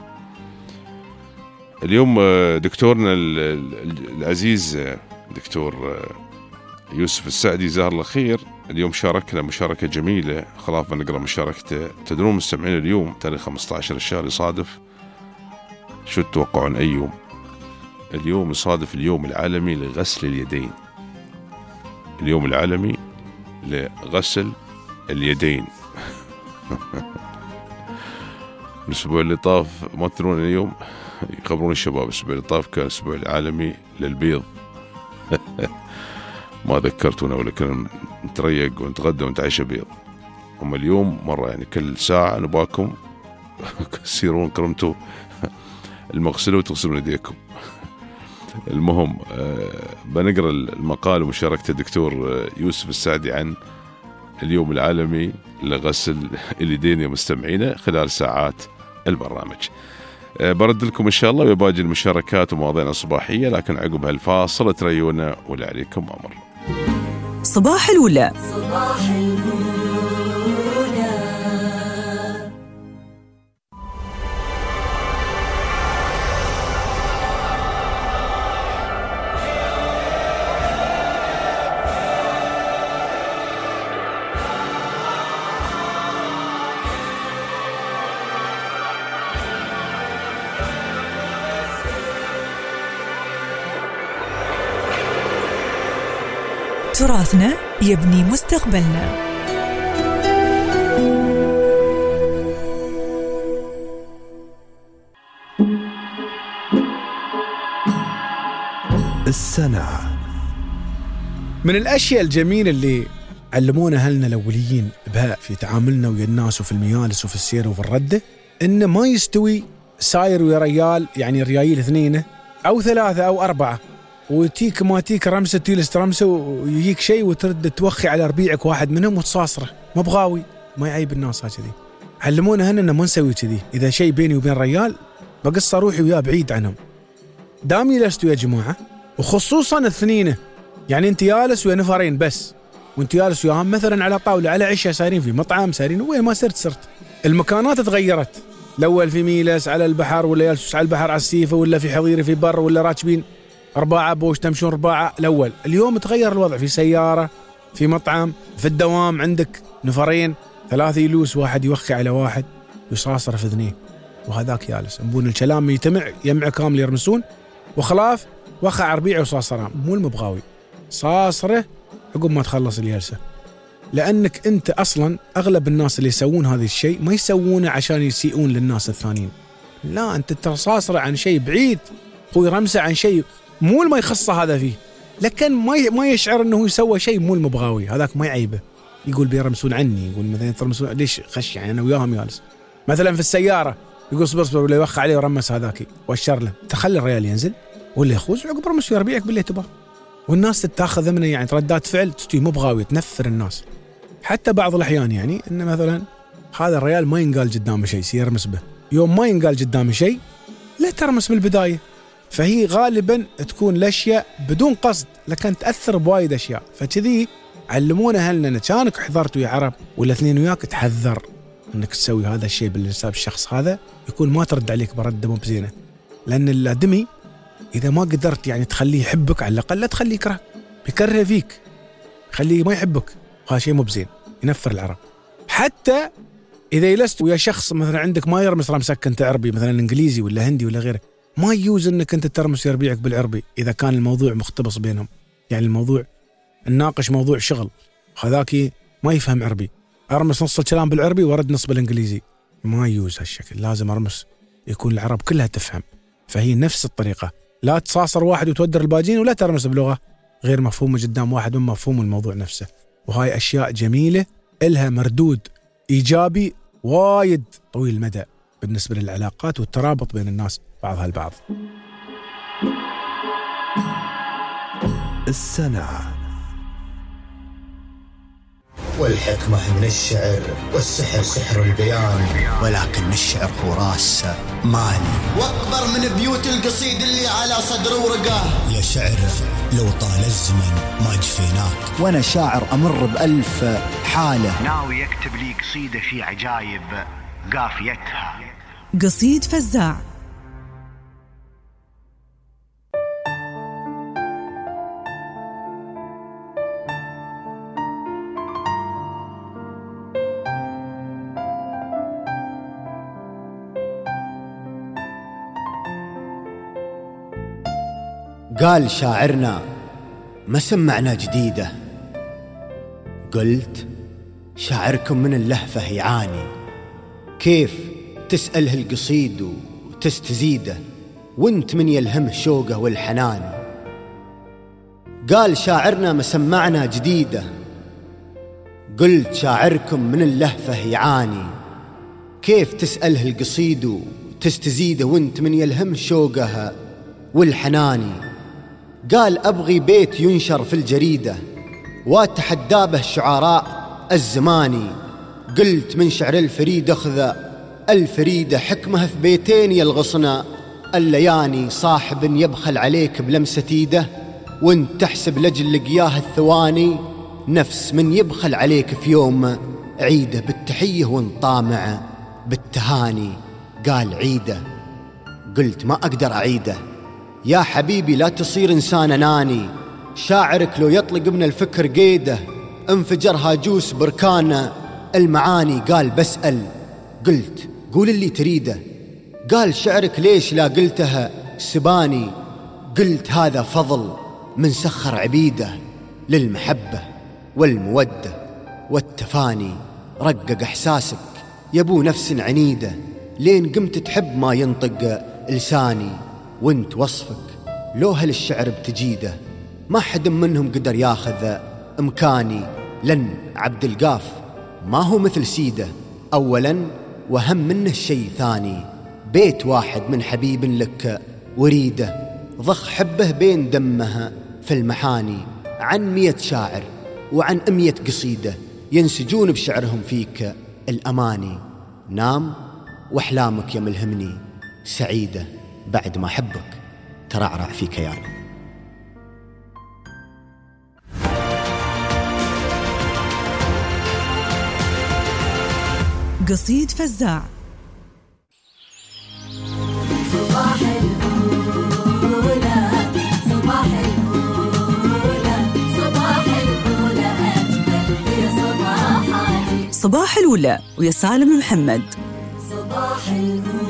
اليوم دكتورنا العزيز دكتور يوسف السعدي جزاه الله خير اليوم شاركنا مشاركة جميلة، خلاف نقرأ مشاركته. تدرون مستمعين اليوم تاريخ 15 الشهر يصادف شو تتوقعون أي يوم؟ اليوم يصادف اليوم العالمي لغسل اليدين. اليوم العالمي لغسل اليدين. الأسبوع اللي طاف ما تدرون اليوم يخبرون الشباب الأسبوع اللي طاف كان الأسبوع العالمي للبيض. ما ذكرتونا ولا كنا نتريق ونتغدى ونتعشى بيض. هم اليوم مرة يعني كل ساعة نباكم تسيرون كرمتوا المغسلة وتغسلون يديكم. المهم بنقرأ المقال ومشاركة الدكتور يوسف السعدي عن اليوم العالمي لغسل اليدين يا مستمعينا خلال ساعات البرنامج. برد لكم إن شاء الله وباقي المشاركات ومواضيعنا الصباحية، لكن عقب هالفاصل تريونا ولا عليكم أمر. صباح الأولى. صباح الأولى. تراثنا يبني مستقبلنا. السنة من الأشياء الجميلة اللي علمونا أهلنا الأوليين بها في تعاملنا ويا الناس وفي المجالس وفي السير وفي الردة، إنه ما يستوي ساير ويا ريال، يعني ريايل 2 أو 3 أو 4 وتيك ما تيك رمسة تيلس رمسة ويجيك شيء وترد توخي على ربيعك واحد منهم وتصاصره، ما بغاوي، ما يعيب الناس هكذي. علمونا هنا إنه ما نسوي كذي. إذا شيء بيني وبين ريال بقص روحي وياه بعيد عنهم. دام جلستوا يا جماعة، وخصوصا 2، يعني أنت جالس ويا نفرين بس، وأنت جالس وياهم مثلا على طاولة على عشاء، سايرين في مطعم، سايرين وين ما صرت المكانات تغيرت. الأول في ميلس على البحر، ولا جالس على البحر على السيفة، ولا في حظيرة في بر، ولا راكبين 4 بوش تمشون 4. الأول اليوم تغير الوضع، في سيارة، في مطعم، في الدوام عندك نفرين 3 يلوس، واحد يوخي على واحد ويصاصر في 2، وهذاك جالس نبون الكلام يجمع كامل يرمسون، وخلاف وخى عربيع وصاصران، مو المبغاوي صاصره عقب ما تخلص الجلسة. لأنك أنت أصلا أغلب الناس اللي يسوون هذا الشيء ما يسوونه عشان يسيئون للناس الثانيين، لا، أنت تصاصره عن شيء بعيد، خوي رمسه عن شيء مو ما يخصه هذا فيه، لكن ما يشعر أنه يسوى شيء مو المبغاوي، هذاك ما يعيبه، يقول بيرمسون عني، يقول مثلا ترمسون ليش خش، يعني أنا وياهم جالس مثلا في السيارة، يقول صبر ولا يوخ عليه ورمس هذاك واشر له، تخلي الرجال ينزل ولا يخوز عقب رمس ويربيعك باللي تبغى، والناس تتاخذ منه يعني ردات فعل تستوي مبغاوي، تنفر الناس. حتى بعض الأحيان يعني إن مثلا هذا الرجال ما ينقال قدامه شيء سيرمس به، يوم ما ينقال قدامه شيء لا ترمس من البداية، فهي غالبا تكون الأشياء بدون قصد لكن تأثر بوايد أشياء. فكذي علمونا أهلنا كانك حضرت ويا عرب ولا 2 وياك تحذر أنك تسوي هذا الشيء بالنسبة الشخص هذا، يكون ما ترد عليك برد مو بزينة، لأن الآدمي إذا ما قدرت يعني تخليه يحبك على الأقل لا تخليه يكرهك، بيكره فيك، خليه ما يحبك، هذا شيء مو بزين، ينفر العرب. حتى إذا جلست ويا شخص مثلا عندك ما يرمس رمسك أنت عربي مثلا إنجليزي ولا هندي ولا غيره، ما يجوز أنك أنت ترمس يربيعك بالعربي إذا كان الموضوع مختبص بينهم، يعني الموضوع الناقش موضوع شغل، هذاك ما يفهم عربي، أرمس نص الكلام بالعربي ورد نص بالإنجليزي، ما يجوز هالشكل، لازم أرمس يكون العرب كلها تفهم. فهي نفس الطريقة، لا تصاصر واحد وتودر الباجين، ولا ترمس بلغة غير مفهومة قدام واحد من مفهوم الموضوع نفسه. وهاي أشياء جميلة إلها مردود إيجابي وايد طويل المدى بالنسبة للعلاقات والترابط بين الناس بعضها البعض. السنة والحكمة من الشعر، والسحر سحر البيان، ولكن الشعر هو راس مالي، واكبر من بيوت القصيد اللي على صدر ورقه. يا شعر لو طال الزمن ما جفيناك، وانا شاعر امر ب1000 حالة، ناوي يكتب لي قصيدة في عجايب قافيتها. قصيد فزاع. قال شاعرنا ما سمعنا جديدة، قلت شاعركم من اللهفة يعاني، كيف تسأله القصيد وتستزيده وانت من يلهمه شوقه والحنان. قال شاعرنا ما سمعنا جديدة، قلت شاعركم من اللهفة يعاني، كيف تسأله القصيد تستزيده وانت من يلهم شوقها والحناني. قال أبغي بيت ينشر في الجريدة واتحدى به الشعراء الزماني. قلت من شعر الفريد أخذ الفريدة حكمه في بيتين يلغصنا اللياني. صاحب يبخل عليك بلمسة ايده وانت تحسب لجل لقياه الثواني. نفس من يبخل عليك في يوم عيده بالتحية وانت طامع بالتهاني. قال عيده. قلت ما أقدر أعيده يا حبيبي لا تصير إنسان أناني. شاعرك لو يطلق من الفكر قيده انفجر هاجوس بركان المعاني. قال بسأل. قلت قول اللي تريده. قال شعرك ليش لا قلتها سباني. قلت هذا فضل من سخر عبيده للمحبة والمودة والتفاني. رقق إحساسك يبو نفس عنيدة لين قمت تحب ما ينطق لساني. وانت وصفك لو هالشعر بتجيده ما حد منهم قدر ياخذ إمكاني. لن عبد القاف ما هو مثل سيده أولا وهم منه شيء ثاني. بيت واحد من حبيب لك وريده ضخ حبه بين دمها في المحاني. عن 100 شاعر وعن 100 قصيدة ينسجون بشعرهم فيك الأماني. نام وأحلامك يا ملهمني سعيدة بعد ما حبك ترعرع في كياني. قصيد فزاع. صباح الأولى صباح الأولى صباح الأولى أجمل في صباحاتي. صباح الأولى ويا سالم محمد. صباح الأولى.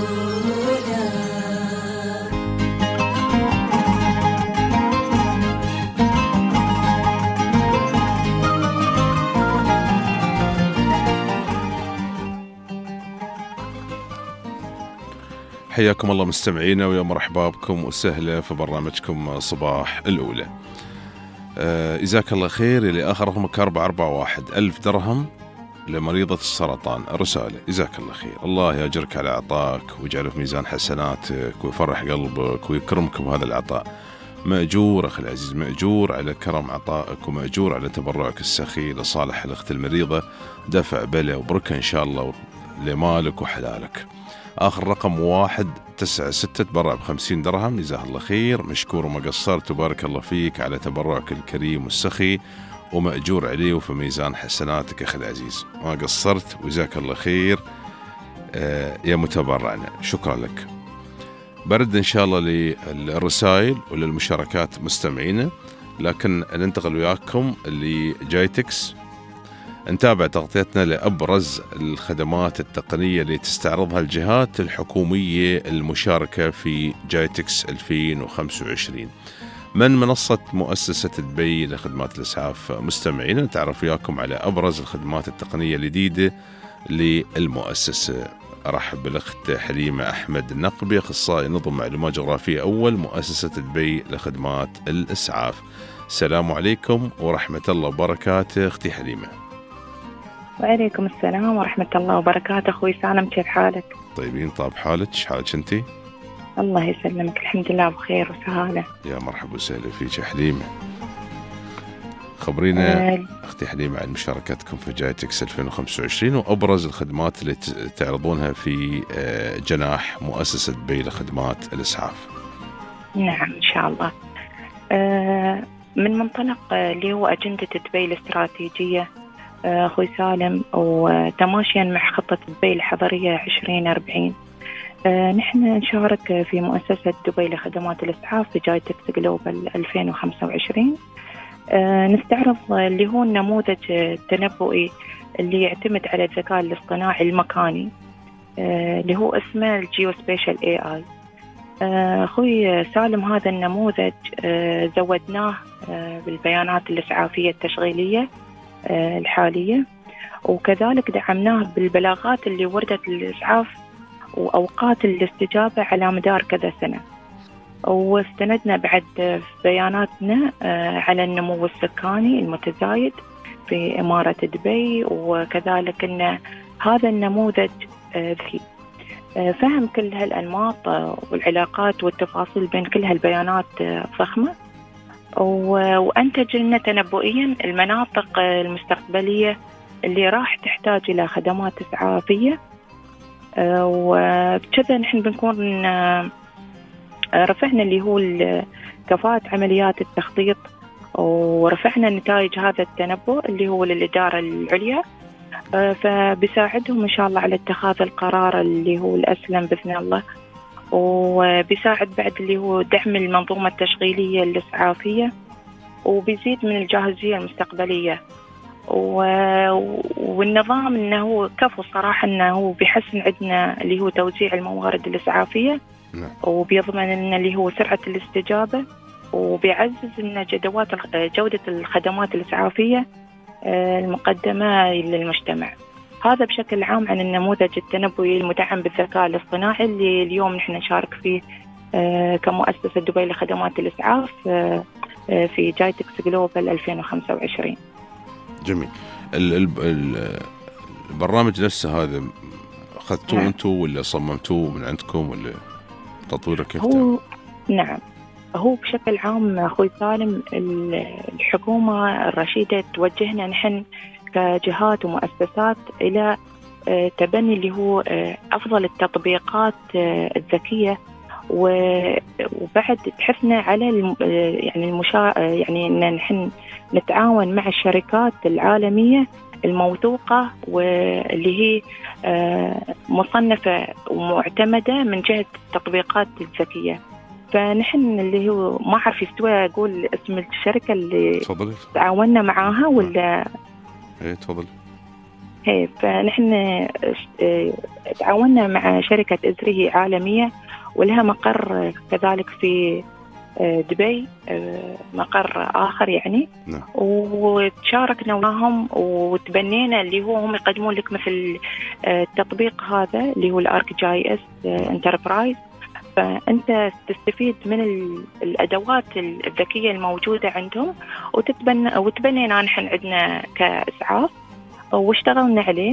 حياكم الله مستمعينا ويا مرحبا بكم وسهلا في برنامجكم صباح الأولى. جزاك الله خير. اللي آخر رقمك 441 1000 درهم لمريضة السرطان الرسالة. جزاك الله خير. الله يأجرك على عطاك ويجعله في ميزان حسناتك ويفرح قلبك ويكرمك بهذا العطاء. مأجور أخي العزيز، مأجور على كرم عطائك ومأجور على تبرعك السخي لصالح الأخت المريضة. دفع بلا وبركة إن شاء الله لمالك وحلالك. آخر رقم 196 تبرع ب50 درهم. جزاه الله خير، مشكور وما قصرت وبارك الله فيك على تبرعك الكريم والسخي ومأجور عليه وفي ميزان حسناتك أخي العزيز. ما قصرت وجزاك الله خير يا متبرعنا، شكرا لك. برد إن شاء الله للرسائل وللمشاركات مستمعينا، لكن ننتقل وياكم لجايتكس نتابع تغطيتنا لأبرز الخدمات التقنية اللي تستعرضها الجهات الحكومية المشاركة في جايتكس 2025 من منصة مؤسسة دبي لخدمات الإسعاف. مستمعين نتعرف وياكم على أبرز الخدمات التقنية الجديدة للمؤسسة. أرحب بالأخت حليمة أحمد النقبي، أخصائي نظم معلومات جغرافية أول مؤسسة دبي لخدمات الإسعاف. السلام عليكم ورحمة الله وبركاته أختي حليمة. وعليكم السلام ورحمة الله وبركاته أخوي سالم، كيف حالك؟ طيبين. طاب حالك، حالك أنتي؟ الله يسلمك، الحمد لله بخير وسهالة. يا مرحبا وسهلا فيك حليمة. خبرينا أختي حليمة عن مشاركتكم في جايتكس 2025 وأبرز الخدمات اللي تعرضونها في جناح مؤسسة دبي لخدمات الإسعاف. نعم إن شاء الله. من منطلق اللي هو أجندة دبي الاستراتيجية أخوي سالم وتماشيا مع خطة دبي الحضرية 2040، نحن نشارك في مؤسسة دبي لخدمات الإسعاف في جايتكس جلوبال 2025. نستعرض اللي هو النموذج التنبؤي اللي يعتمد على الذكاء الاصطناعي المكاني اللي هو اسمه الجيوسبيشال AI. أخوي سالم هذا النموذج زودناه بالبيانات الإسعافية التشغيلية الحالية، وكذلك دعمناه بالبلاغات اللي وردت للإسعاف وأوقات الاستجابة على مدار كذا سنة، واستندنا بعد في بياناتنا على النمو السكاني المتزايد في إمارة دبي، وكذلك أن هذا النموذج ذكي. فهم كل هالأنماط والعلاقات والتفاصيل بين كل هالبيانات فخمة، وأنتج لنا تنبؤيا المناطق المستقبلية اللي راح تحتاج إلى خدمات إسعافية. وبكذا نحن بنكون رفعنا اللي هو كفاءة عمليات التخطيط، ورفعنا نتائج هذا التنبؤ اللي هو للإدارة العليا، فبيساعدهم إن شاء الله على اتخاذ القرار اللي هو الأسلم بإذن الله، وبيساعد بعد اللي هو دعم المنظومة التشغيلية الإسعافية، وبيزيد من الجاهزية المستقبلية. والنظام إنه كفو صراحة إنه بيحسن عندنا اللي هو توزيع الموارد الإسعافية، وبيضمن لنا اللي هو سرعة الاستجابة، وبيعزز لنا جودة الخدمات الإسعافية المقدمة للمجتمع. هذا بشكل عام عن النموذج التنبؤي المدعم بالذكاء الاصطناعي اللي اليوم نحن نشارك فيه كمؤسسة دبي لخدمات الإسعاف في جايتكس جلوبال 2025. جميل. البرنامج نفسه هذا أخذتوه أنتم ولا صممتوه من عندكم ولا تطويره كيف؟ نعم، هو بشكل عام أخوي سالم الحكومة الرشيدة توجهنا نحن كجهات ومؤسسات إلى تبني اللي هو أفضل التطبيقات الذكية، وبعد تحثنا على يعني إن نحن نتعاون مع الشركات العالمية الموثوقة واللي هي مصنفة ومعتمدة من جهة التطبيقات الذكية. فنحن اللي هو ما أعرف يستوى أقول اسم الشركة اللي تعاوننا معاها ولا؟ تفضل. فنحن تعاوننا مع شركة إزري عالمية ولها مقر كذلك في دبي، مقر آخر يعني. وتشاركنا معهم وتبنينا اللي هو هم يقدمون لك مثل التطبيق هذا اللي هو الأرك جي اس انتربرايز، فأنت تستفيد من الأدوات الذكية الموجودة عندهم، وتبنينا نحن عندنا كإسعاف واشتغلنا عليه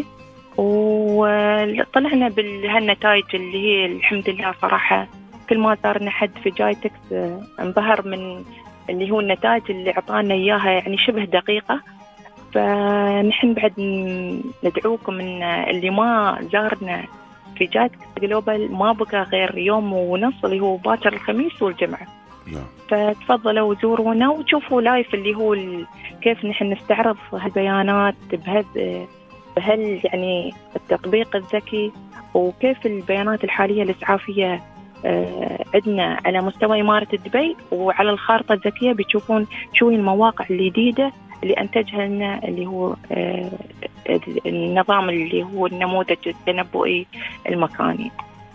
وطلعنا بهالنتائج اللي هي الحمد لله. صراحة كل ما زارنا حد في جايتكس انبهر من اللي هو النتائج اللي عطانا إياها، يعني شبه دقيقة. فنحن بعد ندعوكم إن اللي ما زارنا في جايتكس جلوبال ما بقى غير يوم ونص اللي هو باكر الخميس والجمعة. فتفضلوا وزورونا وشوفوا لايف اللي هو كيف نحن نستعرض هالبيانات بهال يعني التطبيق الذكي، وكيف البيانات الحالية الإسعافية عندنا على مستوى إمارة دبي، وعلى الخارطة الذكية بتشوفون شو المواقع الجديدة اللي أنتجها لنا اللي هو النظام اللي هو النموذج التنبؤي المكاني.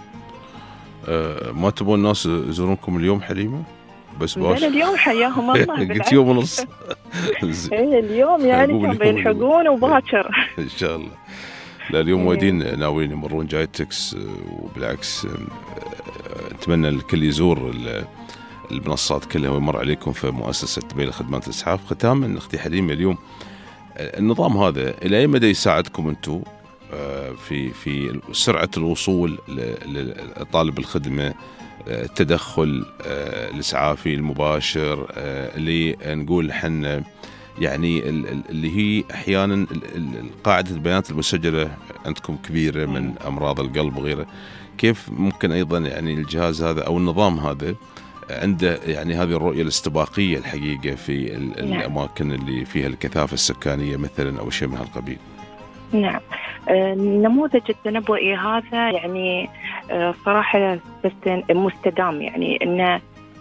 ما تبون الناس يزورونكم اليوم حليمة؟ بس لا اليوم حياهم الله. قلت يوم ونص. اليوم يعني كانوا بيلحقون وباكر إن شاء الله. لا اليوم وادين ناويين يمرون جايتكس، وبالعكس نتمنى الكل يزور المنصات كلها ويمر عليكم في مؤسسة دبي لخدمات الإسعاف. ختاما أختي حليمة، اليوم النظام هذا إلى أي مدى يساعدكم أنتم في سرعة الوصول لطالب الخدمة، التدخل الإسعافي المباشر اللي نقول حنا يعني اللي هي أحيانا قاعدة البيانات المسجلة عندكم كبيرة من أمراض القلب وغيره، كيف ممكن أيضا يعني الجهاز هذا أو النظام هذا عنده يعني هذه الرؤية الاستباقية الحقيقة في الأماكن اللي فيها الكثافة السكانية مثلا أو شيء من هالقبيل؟ نعم، النموذج التنبؤي هذا يعني صراحة مستدام، يعني إنه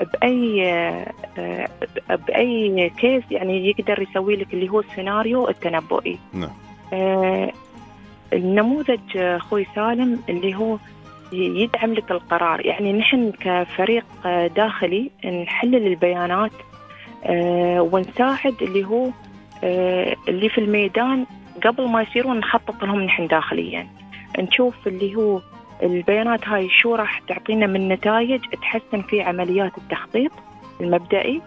بأي كيس يعني يقدر يسوي لك اللي هو السيناريو التنبؤي. نعم. النموذج أخوي سالم اللي هو يدعم لك القرار، يعني نحن كفريق داخلي نحلل البيانات ونساعد اللي هو اللي في الميدان قبل ما يصيرون نخطط لهم نحن داخليا، نشوف اللي هو البيانات هاي شو راح تعطينا من نتائج تحسن في عمليات التخطيط المبدئي،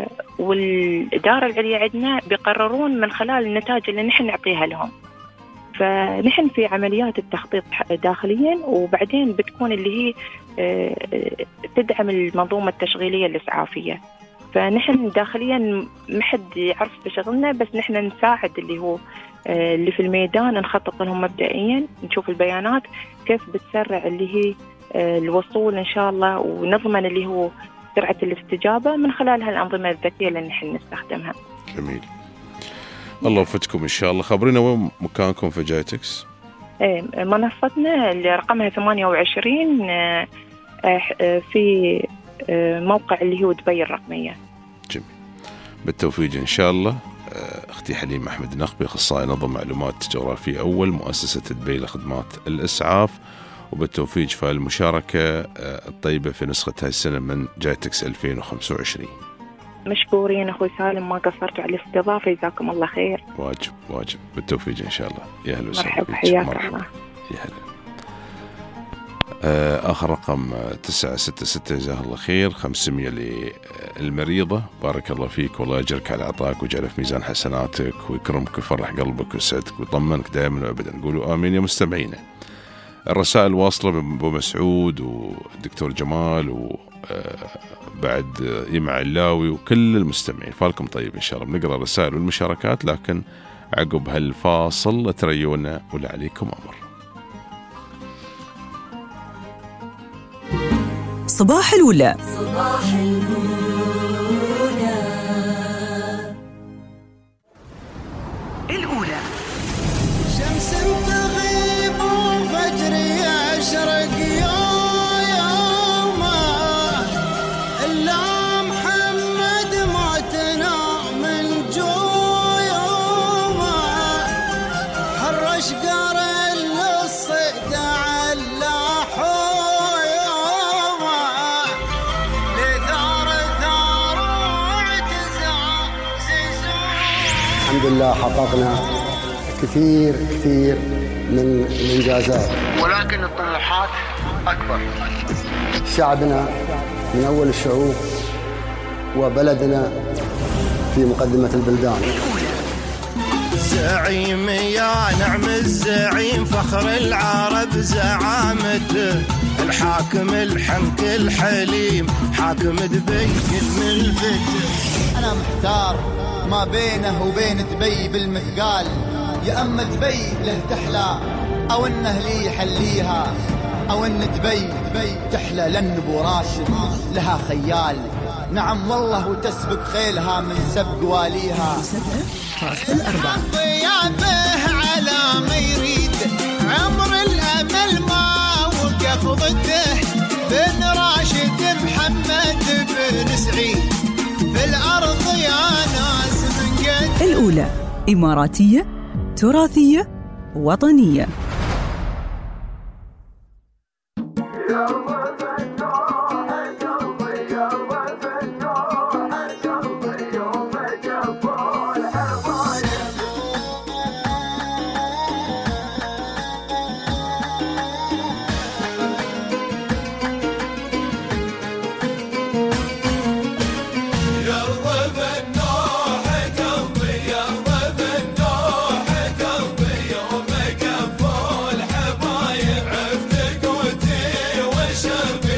والإدارة العليا عندنا بيقررون من خلال النتائج اللي نحن نعطيها لهم. فنحن في عمليات التخطيط داخليا، وبعدين بتكون اللي هي تدعم المنظومة التشغيلية الإسعافية. فنحن داخليا ما حد يعرف بشغلنا، بس نحن نساعد اللي هو اللي في الميدان، نخطط لهم مبدئيا، نشوف البيانات كيف بتسرع اللي هي الوصول إن شاء الله، ونضمن اللي هو سرعة الاستجابة من خلال هالأنظمة الذكية اللي نحن نستخدمها. جميل، الله يوفقكم إن شاء الله. خبرينا وين مكانكم في جايتكس؟ منصتنا اللي رقمها 28 في موقع اللي هو دبي الرقمية. جميل، بالتوفيق إن شاء الله. أختي حليمة أحمد نخبي، أخصائي نظم معلومات جغرافية أول، مؤسسة دبي لخدمات الإسعاف، وبالتوفيق في المشاركة الطيبة في نسخة هاي السنة من جايتكس 2025. مشكورين أخوي سالم، ما قصرتوا على الاستضافة، جزاكم الله خير. واجب بالتوفيق إن شاء الله. يا هلا وسهلا. مرحبا، حياك الله. يا هلا. آخر رقم 966 جزاه الله خير، 500 للمريضة. بارك الله فيك، والله يجرك على عطاك ويجعله في ميزان حسناتك ويكرمك ويفرح قلبك ويسعدك ويطمنك دائما وابدا. نقولوا آمين يا مستمعينا. الرسائل واصلة بأبو مسعود والدكتور جمال وبعد يمع علاوي وكل المستمعين. فالكم طيب إن شاء الله. بنقرأ الرسائل والمشاركات، لكن عقب هالفاصل تريونا ولا عليكم أمر. صباح الأولى. صباح الأولى. شمس تغيب وفجر يشرق يوما، إلا محمد ما تنام من جويوما، حرش قار الصيد على حويوما، لثار ثار وعتزاز. الحمد لله حققنا كثير من الإنجازات، ولكن الطموحات أكبر. شعبنا من أول الشعوب، وبلدنا في مقدمة البلدان. زعيم يا نعم الزعيم، فخر العرب زعامته، الحاكم الحنك الحليم، حاكم دبي الملفت. أنا محتار ما بينه وبين دبي بالمثقال، يا أما دبي له تحلى أو إنه لي يحليها، أو إن دبي تحلى لأن أبو راشد لها خيال. نعم والله وتسبق خيلها من سبق واليها. ضيافه على ما يريد، عمر الأمل ما وقف ضده، بن راشد محمد بن سعيد في الأرض يا ناس من قد. الأولى إماراتية، تراثية، وطنية. شربي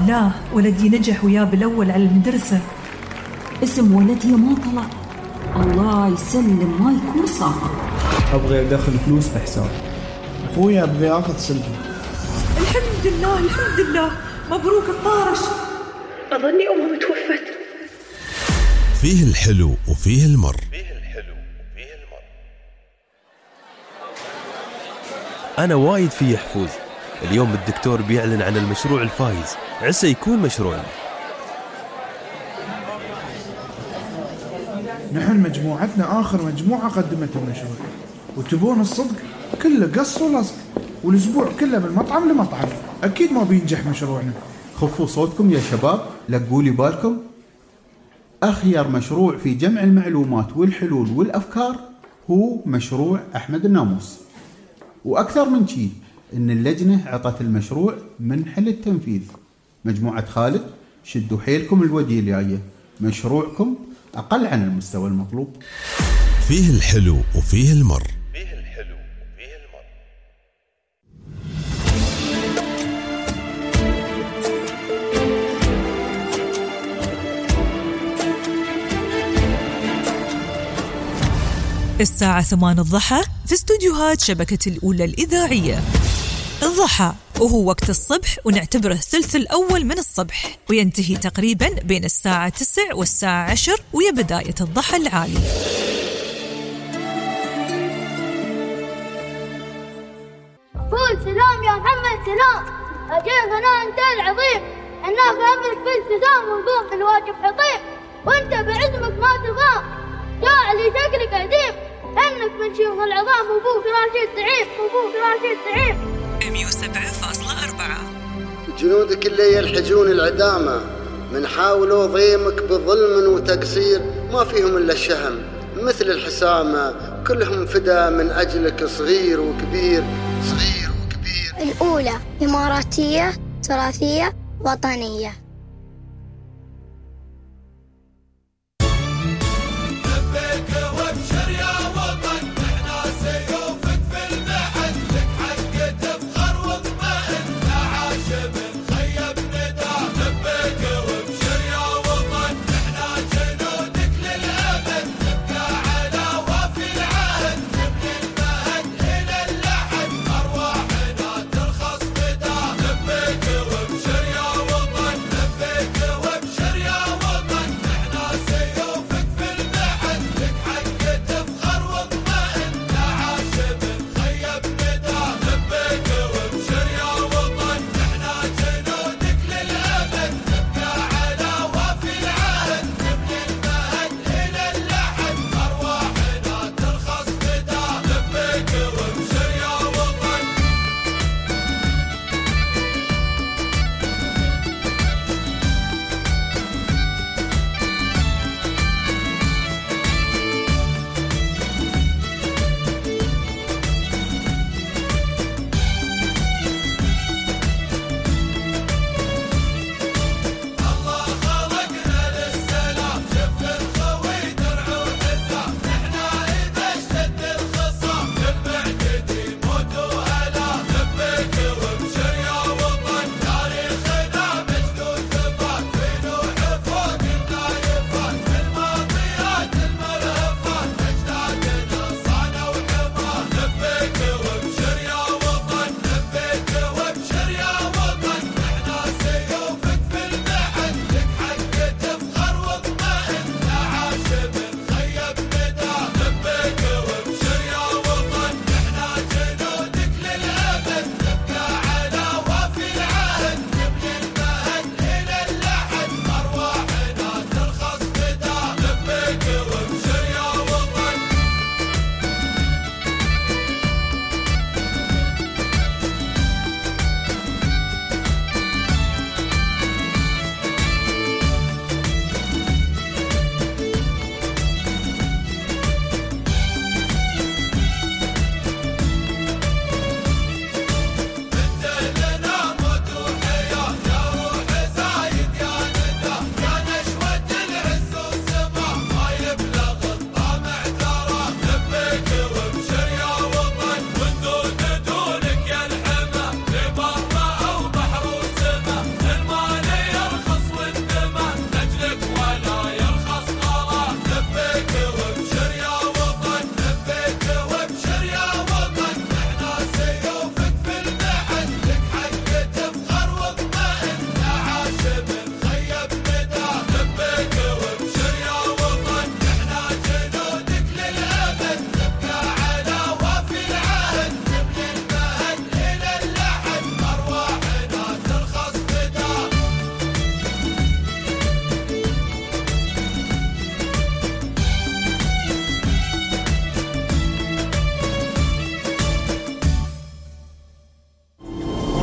بالله ولدي نجح وياه بالأول على المدرسة. اسم ولدي ما طلع، الله يسلم ما يكون صعب. أبغي أدخل فلوس في حساب أخوي، أبغي أخذ سلفي. الحمد لله الحمد لله، مبروك الطارش. أظني أمها متوفت. فيه الحلو وفيه المر. أنا وايد في يحفوز. اليوم الدكتور بيعلن عن المشروع الفايز، عسى يكون مشروعنا. نحن مجموعتنا آخر مجموعة قدمت المشروع، وتبون الصدق كله قص ولصق، والأسبوع كله من مطعم لمطعم. أكيد ما بينجح مشروعنا. خفوا صوتكم يا شباب، لقوا لي بالكم. أخير مشروع في جمع المعلومات والحلول والأفكار هو مشروع أحمد الناموس. وأكثر من شيء إن اللجنة عطت المشروع منح للتنفيذ. مجموعة خالد شدوا حيلكم الودية الجاية، مشروعكم أقل عن المستوى المطلوب. فيه الحلو وفيه المر. الساعة 8 الضحى في استوديوهات شبكة الأولى الإذاعية. الضحى وهو وقت الصبح، ونعتبره الثلث الأول من الصبح، وينتهي تقريبا بين الساعة 9 والساعة 10، ويا بداية الضحى العالي. قول سلام يا محمد سلام، أجيب أنا أنت العظيم، أنا بأمرك بالتزام ونقوم بالواجب حطيم، وأنت بعزمك ما تغام، جاء لي شكلك قديم، أنك من شيوخ العظام وأبوك راشد زعيم، وأبوك راشد زعيم. 107.4. جنودك اللي يلحجون العدامة من حاولوا ضيمك بظلم وتقصير، ما فيهم إلا الشهم مثل الحسامة، كلهم فدا من أجلك، صغير وكبير صغير وكبير. الأولى إماراتية تراثية وطنية.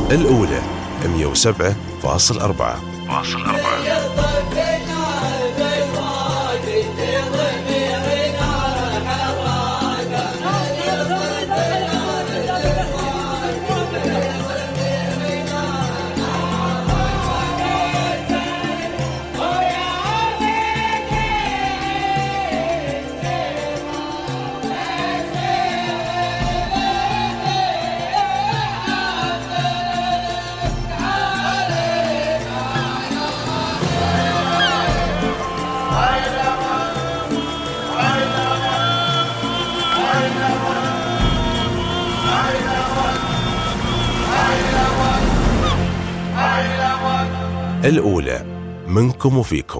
الأولى 107.4. الأولى منكم وفيكم.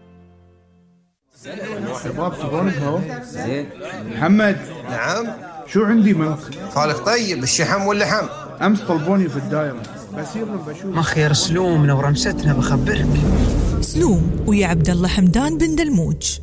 شباب تبون قهوة؟ زين. محمد. نعم. شو عندي منك؟ خالف طيب، الشحم واللحم. أمس طلبوني في الدائرة بسير بشوف. مخير سلومنا ورمستنا بخبرك. سلوم ويا عبد الله حمدان بن دلموج.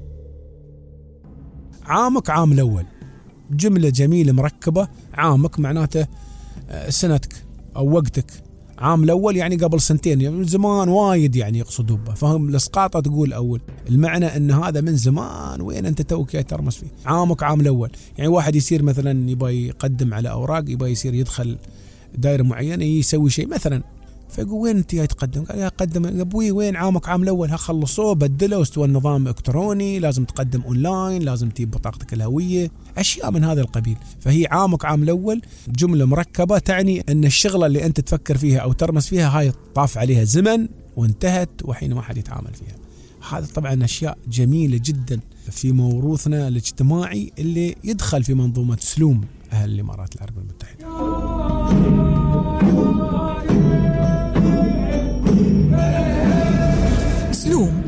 عامك عام الأول، جملة جميلة مركبة. عامك معناته سنتك أو وقتك. عام الأول يعني قبل سنتين، يعني من زمان وايد يعني يقصدوا به. فهم الاسقاطة تقول أول، المعنى أن هذا من زمان، وين أنت توك يا ترمس فيه. عامك عام الأول يعني واحد يصير مثلا يبغى يقدم على أوراق، يبغى يصير يدخل دائرة معينة يسوي شيء مثلا، فيقول وين أنت يتقدم؟ قال يا قدم أبوي. وين عامك عام الأول؟ خلصوه بدله واستوى النظام إلكتروني، لازم تقدم أونلاين، لازم تجيب بطاقتك الهوية، أشياء من هذا القبيل. فهي عامك عام الأول جملة مركبة تعني أن الشغلة اللي أنت تفكر فيها أو ترمس فيها هاي طاف عليها زمن وانتهت وحين ما حد يتعامل فيها. هذا طبعا أشياء جميلة جدا في موروثنا الاجتماعي اللي يدخل في منظومة سلوم أهل الإمارات العربية المتحدة. سلوم.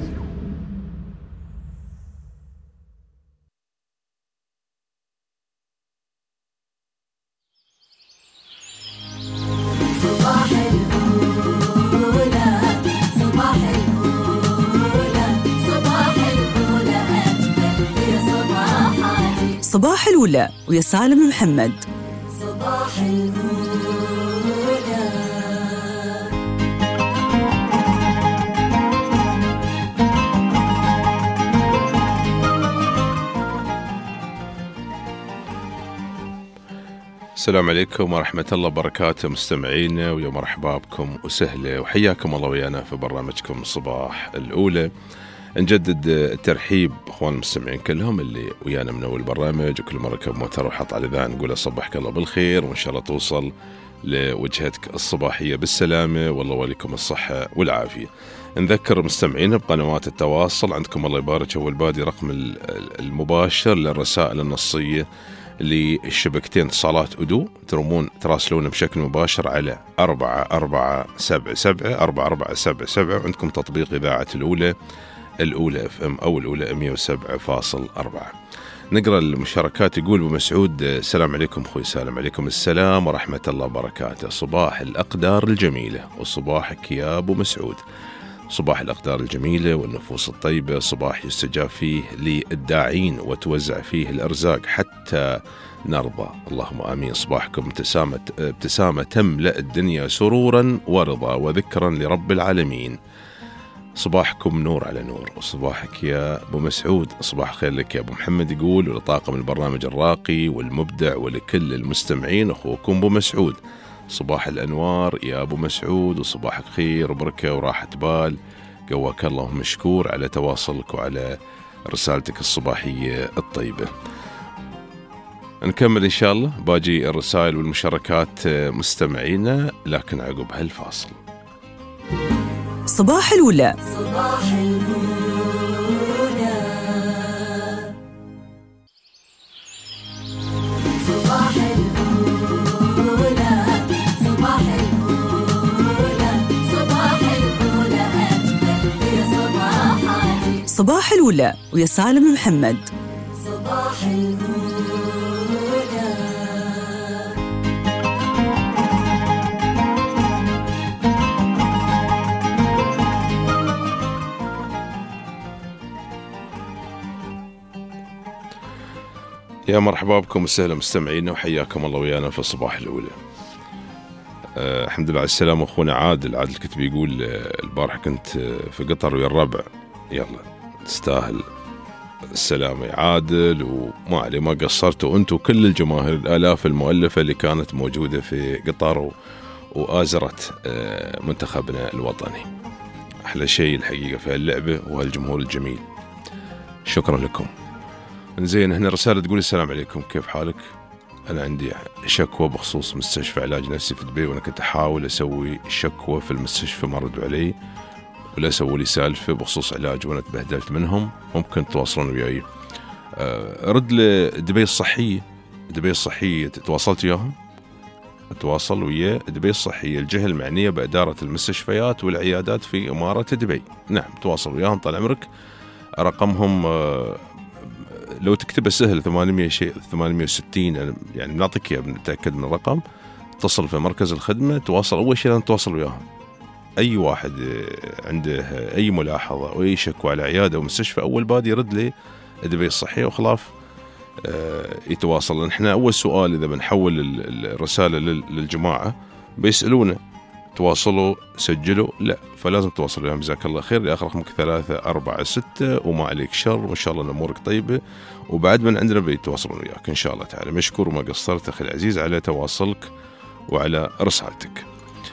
صباح الأولى ويا سالم محمد. صباح الأولى. السلام عليكم ورحمة الله وبركاته مستمعينا، ويا مرحبا بكم وسهلا وحياكم الله ويانا في برنامجكم صباح الأولى. نجدد الترحيب اخوان المستمعين كلهم اللي ويانا من اول برنامج، وكل مره ركب موتر وحط على الاذاعه نقول صبحك الله بالخير، وان شاء الله توصل لوجهتك الصباحيه بالسلامه، والله وليكم الصحه والعافيه. نذكر مستمعينا بقنوات التواصل عندكم الله يبارك. اول بادي رقم المباشر للرسائل النصيه للشبكتين اتصالات أدو، ترمون تراسلون بشكل مباشر على 4477 وعندكم تطبيق إذاعة الأولى FM أو الأولى 107.4. نقرأ المشاركات. يقول أبو مسعود السلام عليكم أخوي سالم. عليكم السلام ورحمة الله وبركاته. صباح الأقدار الجميلة، وصباحك يا أبو مسعود صباح الأقدار الجميلة والنفوس الطيبة، صباح يستجاب فيه للداعين وتوزع فيه الأرزاق حتى نرضى، اللهم آمين. صباحكم ابتسامة تملأ الدنيا سرورا ورضا وذكرا لرب العالمين. صباحكم نور على نور. وصباحك يا أبو مسعود صباح خير لك يا أبو محمد. يقول ولطاقم البرنامج الراقي والمبدع ولكل المستمعين أخوكم أبو مسعود صباح الأنوار يا أبو مسعود، وصباحك خير وبركة وراحة بال. قواك الله مشكور على تواصلك وعلى رسالتك الصباحية الطيبة. نكمل إن شاء الله باقي الرسائل والمشاركات مستمعينا، لكن عقب هالفاصل. صباح الأولى. صباح الأولى. صباح الأولى. صباح الأولى. صباح الأولى أجمل في صباحاتي. صباح الأولى ويا سالم محمد. صباح الأولى. يا مرحبا بكم وسهلا مستمعينا، وحياكم الله ويانا في الصباح الأولى. الحمد لله على السلامة أخونا عادل كنت بيقول البارحة كنت في قطر ويا الربع. يلا تستاهل السلامة يا عادل، وما علي ما قصرتوا أنتوا كل الجماهير الآلاف المؤلفة اللي كانت موجودة في قطر وآزرت منتخبنا الوطني. أحلى شيء الحقيقة في هاللعبة وهالجمهور الجميل. شكرا لكم. زين، هنا رسالة تقول السلام عليكم، كيف حالك؟ أنا عندي شكوى بخصوص مستشفى علاج نفسي في دبي، وأنا كنت أحاول أسوي شكوى في المستشفى ما ردوا علي ولا سووا لي سالفة بخصوص علاج وأنا تبهدلت منهم. ممكن تواصلون وياي. رد لدبي الصحية. دبي الصحية تواصلت وياهم؟ تواصل ويا دبي الصحية، الجهة المعنية بإدارة المستشفيات والعيادات في إمارة دبي. نعم تواصل وياهم طال عمرك. رقمهم لو تكتبه سهل 860 يعني بنعطيك اياه، بنتأكد من الرقم. اتصل في مركز الخدمة، تواصل. أول شيء لازم تواصل وياهم. أي واحد عنده أي ملاحظة أو أي شكوى على عيادة أو مستشفى، أول بادي يرد لي دبي الصحية وخلاف يتواصل. لأن احنا أول سؤال إذا بنحول الرسالة للجماعة بيسألونا تواصلوا سجلوا، لا، فلازم تواصلوا وياهم. جزاك الله خير. لآخر رقمك 346 وما عليك شر، وإن شاء الله أمورك طيبة. وبعد من عندنا بيتواصلون وياك إن شاء الله تعالى. مشكور وما قصرت أخي العزيز على تواصلك وعلى رسالتك.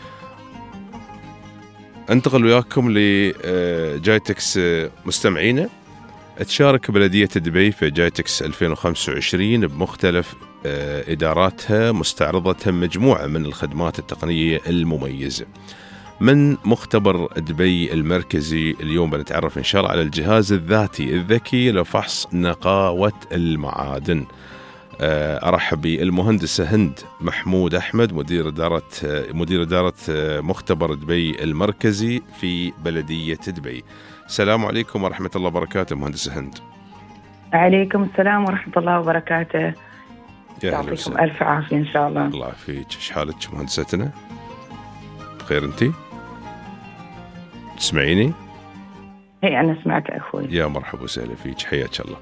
انتقل وياكم لجايتكس مستمعينا. تشارك بلدية دبي في جايتكس 2025 بمختلف إداراتها مستعرضة مجموعة من الخدمات التقنية المميزة. من مختبر دبي المركزي اليوم بنتعرف إن شاء الله على الجهاز الذاتي الذكي لفحص نقاوة المعادن. أرحب بالمهندسة هند محمود أحمد، مدير إدارة مختبر دبي المركزي في بلدية دبي. السلام عليكم ورحمة الله وبركاته مهندسة هند. عليكم السلام ورحمة الله وبركاته. يعطيكم ألف عافية إن شاء الله. الله يعافيك. إيش حالك مهندستنا؟ بخير أنتي؟ تسمعيني؟ هي أنا سمعت أخوي. يا مرحبا وسهلا فيك، حياك الله.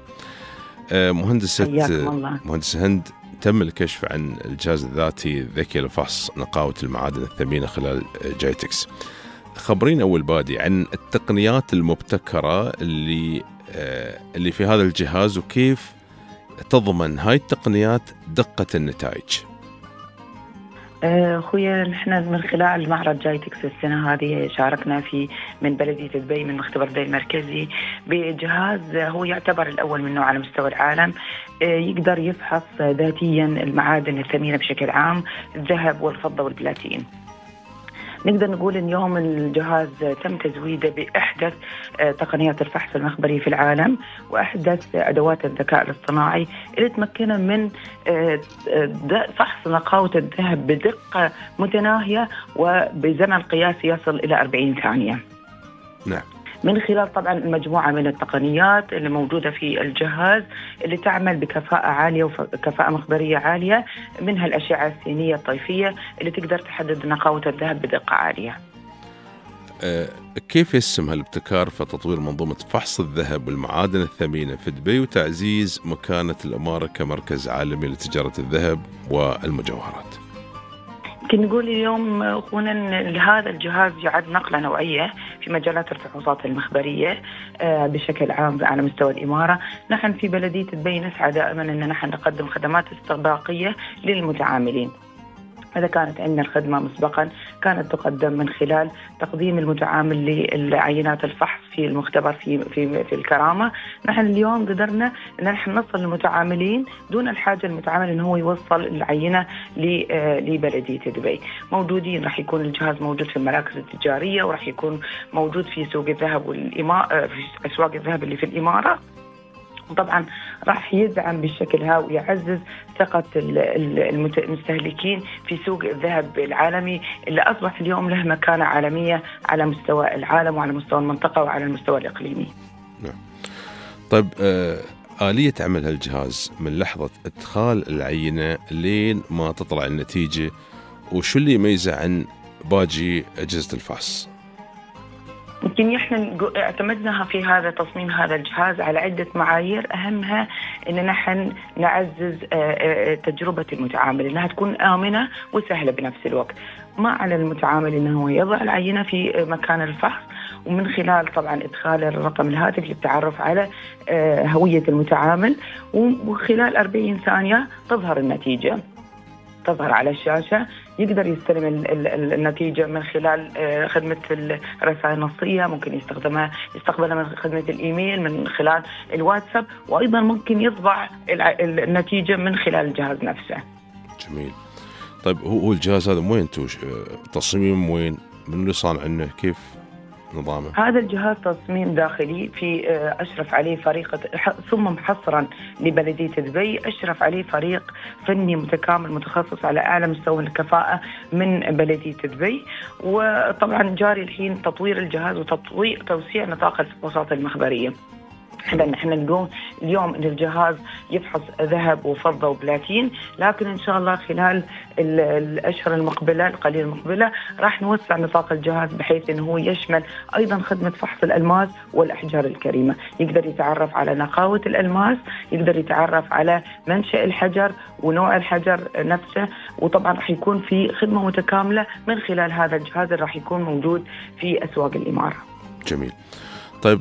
مهندسة هند، تم الكشف عن الجهاز الذاتي الذكي لفحص نقاوة المعادن الثمينة خلال جايتكس. خبرين أول بادي عن التقنيات المبتكرة اللي في هذا الجهاز، وكيف تضمن هاي التقنيات دقة النتائج. أخويا، نحن من خلال معرض جايتكس السنة هذه شاركنا في من بلدية دبي من مختبر دبي المركزي بجهاز هو يعتبر الأول من نوعه على مستوى العالم، يقدر يفحص ذاتيا المعادن الثمينة بشكل عام، الذهب والفضة والبلاتين. نقدر نقول إن يوم الجهاز تم تزويده بأحدث تقنيات الفحص المخبري في العالم وأحدث أدوات الذكاء الاصطناعي اللي تمكننا من فحص نقاوة الذهب بدقة متناهية وبزمن قياسي يصل إلى 40 ثانية. نعم. من خلال طبعا المجموعة من التقنيات اللي موجودة في الجهاز اللي تعمل بكفاءة عالية وكفاءة مخبرية عالية، منها الأشعة السينية الطيفية اللي تقدر تحدد نقاوة الذهب بدقة عالية. كيف يسهم هالابتكار في تطوير منظومة فحص الذهب والمعادن الثمينة في دبي وتعزيز مكانة الإمارة كمركز عالمي لتجارة الذهب والمجوهرات؟ يمكن نقول اليوم أخونا أن هذا الجهاز يعد نقلة نوعية في مجالات الفحوصات المخبرية بشكل عام على مستوى الإمارة. نحن في بلدية دبي نسعى دائما أن نحن نقدم خدمات استباقية للمتعاملين. إذا كانت عندنا الخدمة مسبقا كانت تقدم من خلال تقديم المتعامل للعينات الفحص في المختبر في الكرامة. نحن اليوم قدرنا أن نحن نصل للمتعاملين دون الحاجة المتعامل أنه هو يوصل العينة لبلدية دبي. موجودين، راح يكون الجهاز موجود في المراكز التجارية، وراح يكون موجود في سوق الذهب في أسواق الذهب اللي في الإمارة. وطبعا راح يدعم بالشكل هذا ويعزز ثقة المستهلكين في سوق الذهب العالمي اللي أصبح اليوم له مكانة عالمية على مستوى العالم وعلى مستوى المنطقة وعلى المستوى الإقليمي. نعم. طيب، آلية عمل هالجهاز من لحظة إدخال العينة لين ما تطلع النتيجة، وشو اللي يميزه عن باقي أجهزة الفحص؟ يمكن احنا اعتمدناها في هذا تصميم هذا الجهاز على عدة معايير، أهمها أن نحن نعزز تجربة المتعامل، أنها تكون آمنة وسهلة بنفس الوقت. ما على المتعامل أنه يضع العينة في مكان الفحص، ومن خلال طبعا إدخال الرقم الهاتف للتعرف على هوية المتعامل، وخلال 40 ثانية تظهر النتيجة، تظهر على الشاشة. يقدر يستلم النتيجة من خلال خدمة الرسائل النصية، ممكن يستقبلها من خدمة الإيميل، من خلال الواتساب، وأيضا ممكن يطبع النتيجة من خلال الجهاز نفسه. جميل. طيب هو الجهاز هذا وين تصميم وين؟ من اللي صانع عنه؟ كيف نظامه؟ هذا الجهاز تصميم داخلي في أشرف عليه فريق، ثم حصرا لبلدية دبي أشرف عليه فريق فني متكامل متخصص على أعلى مستوى الكفاءة من بلدية دبي. وطبعا جاري الحين تطوير الجهاز وتوسيع نطاق الفحوصات المخبرية. نحن نقوم اليوم ان الجهاز يفحص ذهب وفضة وبلاتين، لكن ان شاء الله خلال الاشهر المقبلة القليل المقبلة راح نوسع نطاق الجهاز بحيث انه هو يشمل ايضا خدمة فحص الالماس والاحجار الكريمة. يقدر يتعرف على نقاوة الالماس، يقدر يتعرف على منشأ الحجر ونوع الحجر نفسه، وطبعا راح يكون في خدمة متكاملة من خلال هذا الجهاز اللي راح يكون موجود في اسواق الامارة. جميل. طيب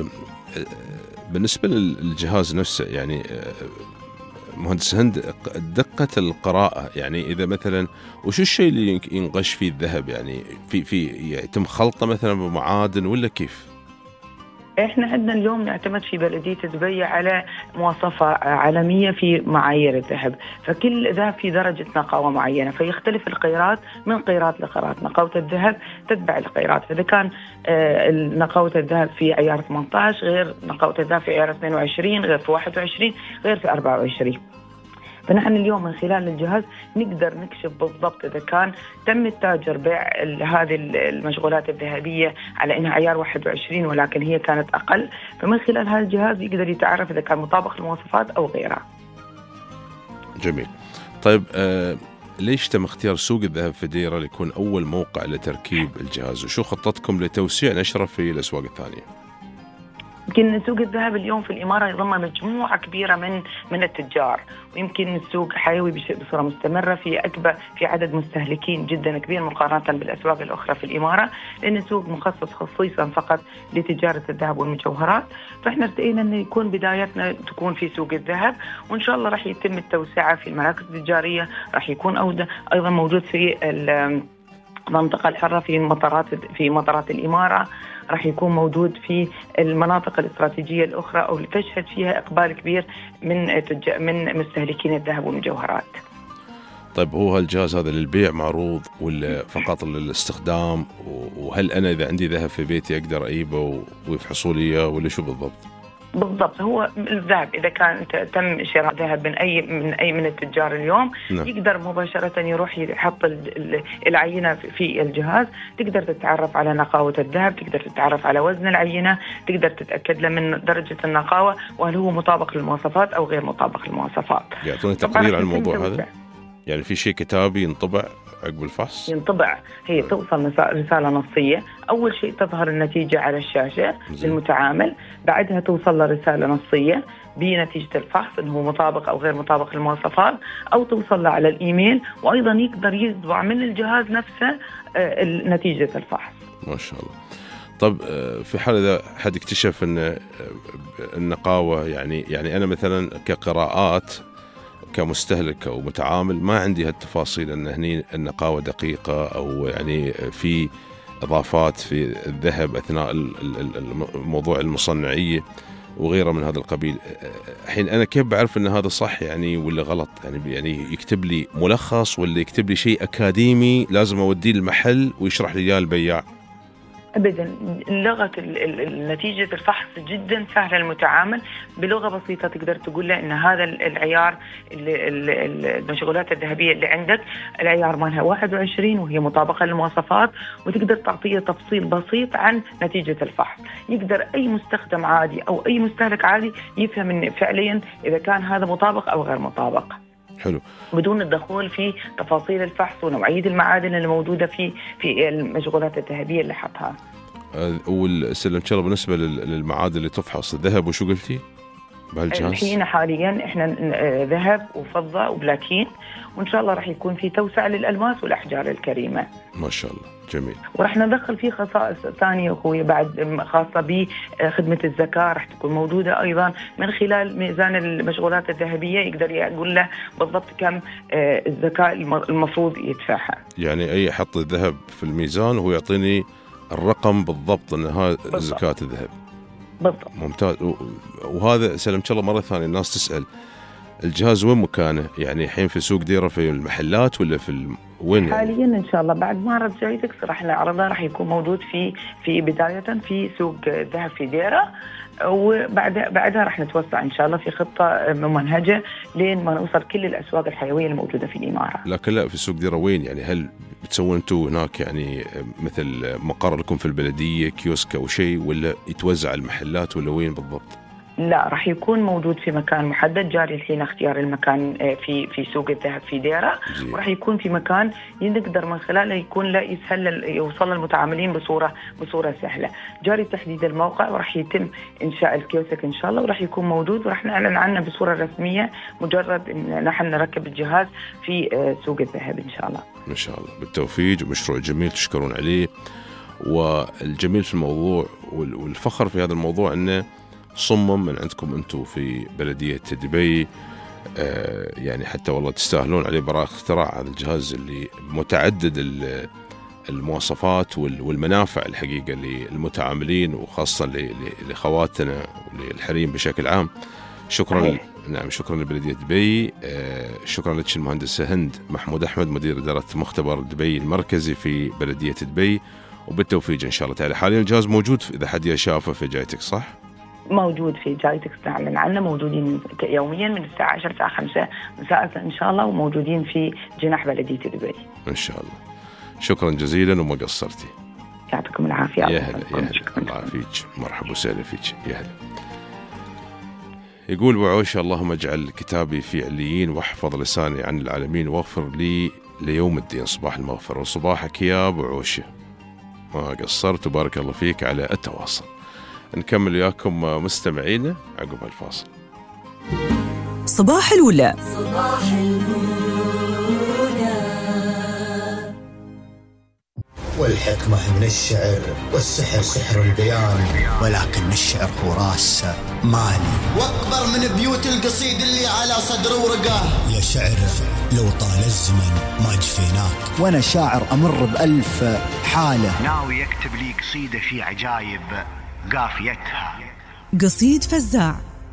بالنسبة للجهاز نفسه، يعني مهندس هند، دقة القراءة، يعني إذا مثلا وش الشيء اللي ينقش فيه الذهب؟ يعني في يتم خلطه مثلا بمعادن ولا كيف؟ احنا عندنا اليوم نعتمد في بلدية دبي على مواصفة عالمية في معايير الذهب، فكل ذهب في درجة نقاوة معينة، فيختلف القيراط من قيراط لقيراط. نقاوة الذهب تتبع القيراط، فإذا كان نقاوة الذهب في عيار 18 غير نقاوة الذهب في عيار 22، غير في 21، غير في 24. فنحن اليوم من خلال الجهاز نقدر نكشف بالضبط إذا كان تم التاجر بيع هذه المشغولات الذهبية على إنها عيار 21 ولكن هي كانت أقل، فمن خلال هذا الجهاز يقدر يتعرف إذا كان مطابق للمواصفات أو غيرها. جميل. طيب ليش تم اختيار سوق الذهب في ديرة ليكون أول موقع لتركيب الجهاز، وشو خطتكم لتوسيع نشره في الأسواق الثانية؟ يمكن سوق الذهب اليوم في الإمارة يضم مجموعة كبيرة من التجار، ويمكن السوق حيوي بصورة مستمرة في عدد مستهلكين جدا كبير مقارنة بالأسواق الأخرى في الإمارة، لأن السوق مخصص خصيصا فقط لتجارة الذهب والمجوهرات. فإحنا ارتئينا أن يكون بدايتنا تكون في سوق الذهب، وإن شاء الله راح يتم التوسعة في المراكز التجارية، راح يكون أيضا موجود في المنطقة الحرة في مطارات الإمارة، راح يكون موجود في المناطق الاستراتيجية الأخرى أو اللي تشهد فيها إقبال كبير من مستهلكين الذهب والمجوهرات. طيب هو هالجهاز هذا للبيع معروض ولا فقط للاستخدام؟ وهل أنا إذا عندي ذهب في بيتي أقدر أجيبه ويفحصوا لي إياه ولا شو بالضبط؟ بالضبط، هو الذهب إذا كان تم شراء ذهب من أي من التجار اليوم، نعم، يقدر مباشرة يروح يحط العينة في الجهاز، تقدر تتعرف على نقاوة الذهب، تقدر تتعرف على وزن العينة، تقدر تتأكد له من درجة النقاوة وهل هو مطابق للمواصفات أو غير مطابق للمواصفات. يعطوني تقرير عن الموضوع هذا؟ يعني في شيء كتابي ينطبع عقب الفحص؟ ينطبع، هي توصل رسالة نصية. أول شيء تظهر النتيجة على الشاشة للمتعامل، بعدها توصل له رسالة نصية بنتيجة الفحص إنه مطابق أو غير مطابق للمواصفات، أو توصل له على الإيميل، وأيضا يقدر يطبع من الجهاز نفسه نتيجة الفحص. ما شاء الله. طب في حال إذا حد اكتشف أن النقاوة، يعني أنا مثلا كقراءات كمستهلك أو متعامل ما عندي هالتفاصيل أن هني النقاوة دقيقة أو يعني في إضافات في الذهب أثناء الموضوع المصنعية وغيره من هذا القبيل، حين أنا كيف بعرف أن هذا صح يعني ولا غلط؟ يعني يكتب لي ملخص ولا يكتب لي شيء أكاديمي لازم أوديه المحل ويشرح لي إياه البياع؟ أبدا، لغة نتيجة الفحص جدا سهلة للمتعامل، بلغة بسيطة تقدر تقول له إن هذا العيار المشغولات الذهبية اللي عندك العيار مالها 21 وهي مطابقة للمواصفات، وتقدر تعطيه تفصيل بسيط عن نتيجة الفحص. يقدر أي مستخدم عادي أو أي مستهلك عادي يفهم إن فعليا إذا كان هذا مطابق أو غير مطابق. حلو. بدون الدخول في تفاصيل الفحص ونوعية المعادن اللي موجودة في المشغولات الذهبية اللي حطها. والسلم شاء الله بالنسبة للمعادن اللي تفحص الذهب وشو قلتي بهالجهاز؟ الحين حاليا احنا ذهب وفضة وبلاتين، وان شاء الله راح يكون في توسعة للألماس والأحجار الكريمة. ما شاء الله جميل. وراح ندخل فيه خصائص ثانية أخوي بعد خاصة بخدمة الزكاة، راح تكون موجودة أيضا من خلال ميزان المشغولات الذهبية، يقدر يقول له بالضبط كم الزكاة المفروض يدفعها. يعني أي حط الذهب في الميزان وهو يعطيني الرقم بالضبط أن هذا زكاة الذهب. بالضبط. ممتاز. وهذا سلم الله مرة ثانية الناس تسأل الجهاز وين مكانه؟ يعني الحين في سوق ديرة في المحلات ولا في وين؟ حاليا ان شاء الله بعد معرض جايتكس راح نعرضه، راح يكون موجود في بداية في سوق الذهب في ديرة، وبعدها راح نتوسع ان شاء الله في خطة ممنهجة لين ما نوصل كل الاسواق الحيوية الموجودة في الإمارة. لكن لا في سوق ديرة وين يعني؟ هل بتسوون انتم هناك يعني مثل مقر لكم في البلدية كيوسك او شيء، ولا يتوزع المحلات، ولا وين بالضبط؟ لا راح يكون موجود في مكان محدد، جاري الحين اختيار المكان في سوق الذهب في ديرة، وراح يكون في مكان نقدر من خلاله يكون لا يسهل يوصل للمتعاملين بصورة سهلة. جاري تحديد الموقع، وراح يتم إنشاء الكيوسك إن شاء الله، وراح يكون موجود، وراح نعلن عنه بصورة رسمية مجرد إن نحن نركب الجهاز في سوق الذهب إن شاء الله. إن شاء الله بالتوفيق، ومشروع جميل تشكرون عليه. والجميل في الموضوع والفخر في هذا الموضوع أنه صمم من عندكم أنتم في بلدية دبي، يعني حتى والله تستاهلون عليه براءة اختراع هذا الجهاز اللي متعدد المواصفات والمنافع الحقيقة للمتعاملين، وخاصة لخواتنا وللحريم بشكل عام. شكرا. نعم شكرا لبلدية دبي. شكرا لك المهندسة هند محمود أحمد مدير إدارة مختبر دبي المركزي في بلدية دبي، وبالتوفيق إن شاء الله تعالى. حاليا الجهاز موجود إذا حد شافه في جايتك صح؟ موجود في جايتكس، نعلن عنه، موجودين يوميا من الساعة 10 الساعة 5 مساء إن شاء الله، وموجودين في جناح بلدية دبي إن شاء الله. شكرا جزيلا وما قصرتي. يعطيكم العافية. يا هلا يا هلا، الله يعافيك، مرحبا وسهلا فيك، يا هلا. يقول وعوشة اللهم اجعل كتابي في عليين، واحفظ لساني عن العالمين، واغفر لي ليوم الدين. صباح المغفرة وصباحك يا أبو عوشة، ما قصرت وبارك الله فيك على التواصل. نكمل وياكم مستمعينا عقب الفاصل. صباح الأولى. صباح الأولى. والحكمة من الشعر، والسحر سحر البيان، ولكن الشعر هو راس مالي. واكبر من بيوت القصيد اللي على صدر ورقاه. يا شعر لو طال الزمن ما جفيناك، وانا شاعر امر بألف حالة، ناوي يكتب لي قصيدة في عجايب قافيتها. قصيد فزاع.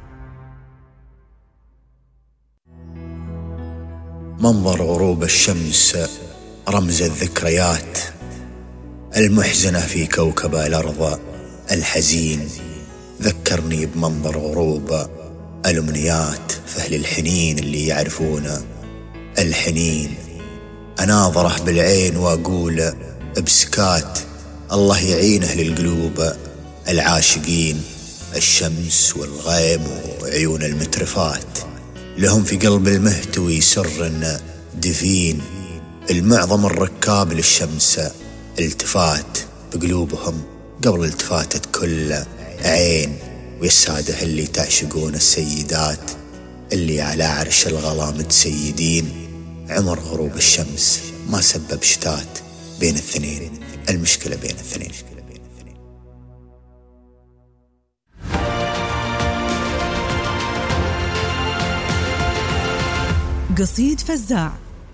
منظر غروب الشمس رمز الذكريات المحزنة في كوكب الأرض الحزين، ذكرني بمنظر غروب الأمنيات، فأهل الحنين اللي يعرفون الحنين، أناظره بالعين وأقول بسكات الله يعينه للقلوب العاشقين. الشمس والغيم وعيون المترفات لهم في قلب المهتوي سر دفين، المعظم الركاب للشمس التفات بقلوبهم قبل التفاتة كل عين، ويساده اللي تعشقون السيدات اللي على عرش الغلا متسيدين. عمر غروب الشمس ما سبب شتات بين الاثنين، المشكلة بين الاثنين. قصيد فزاع.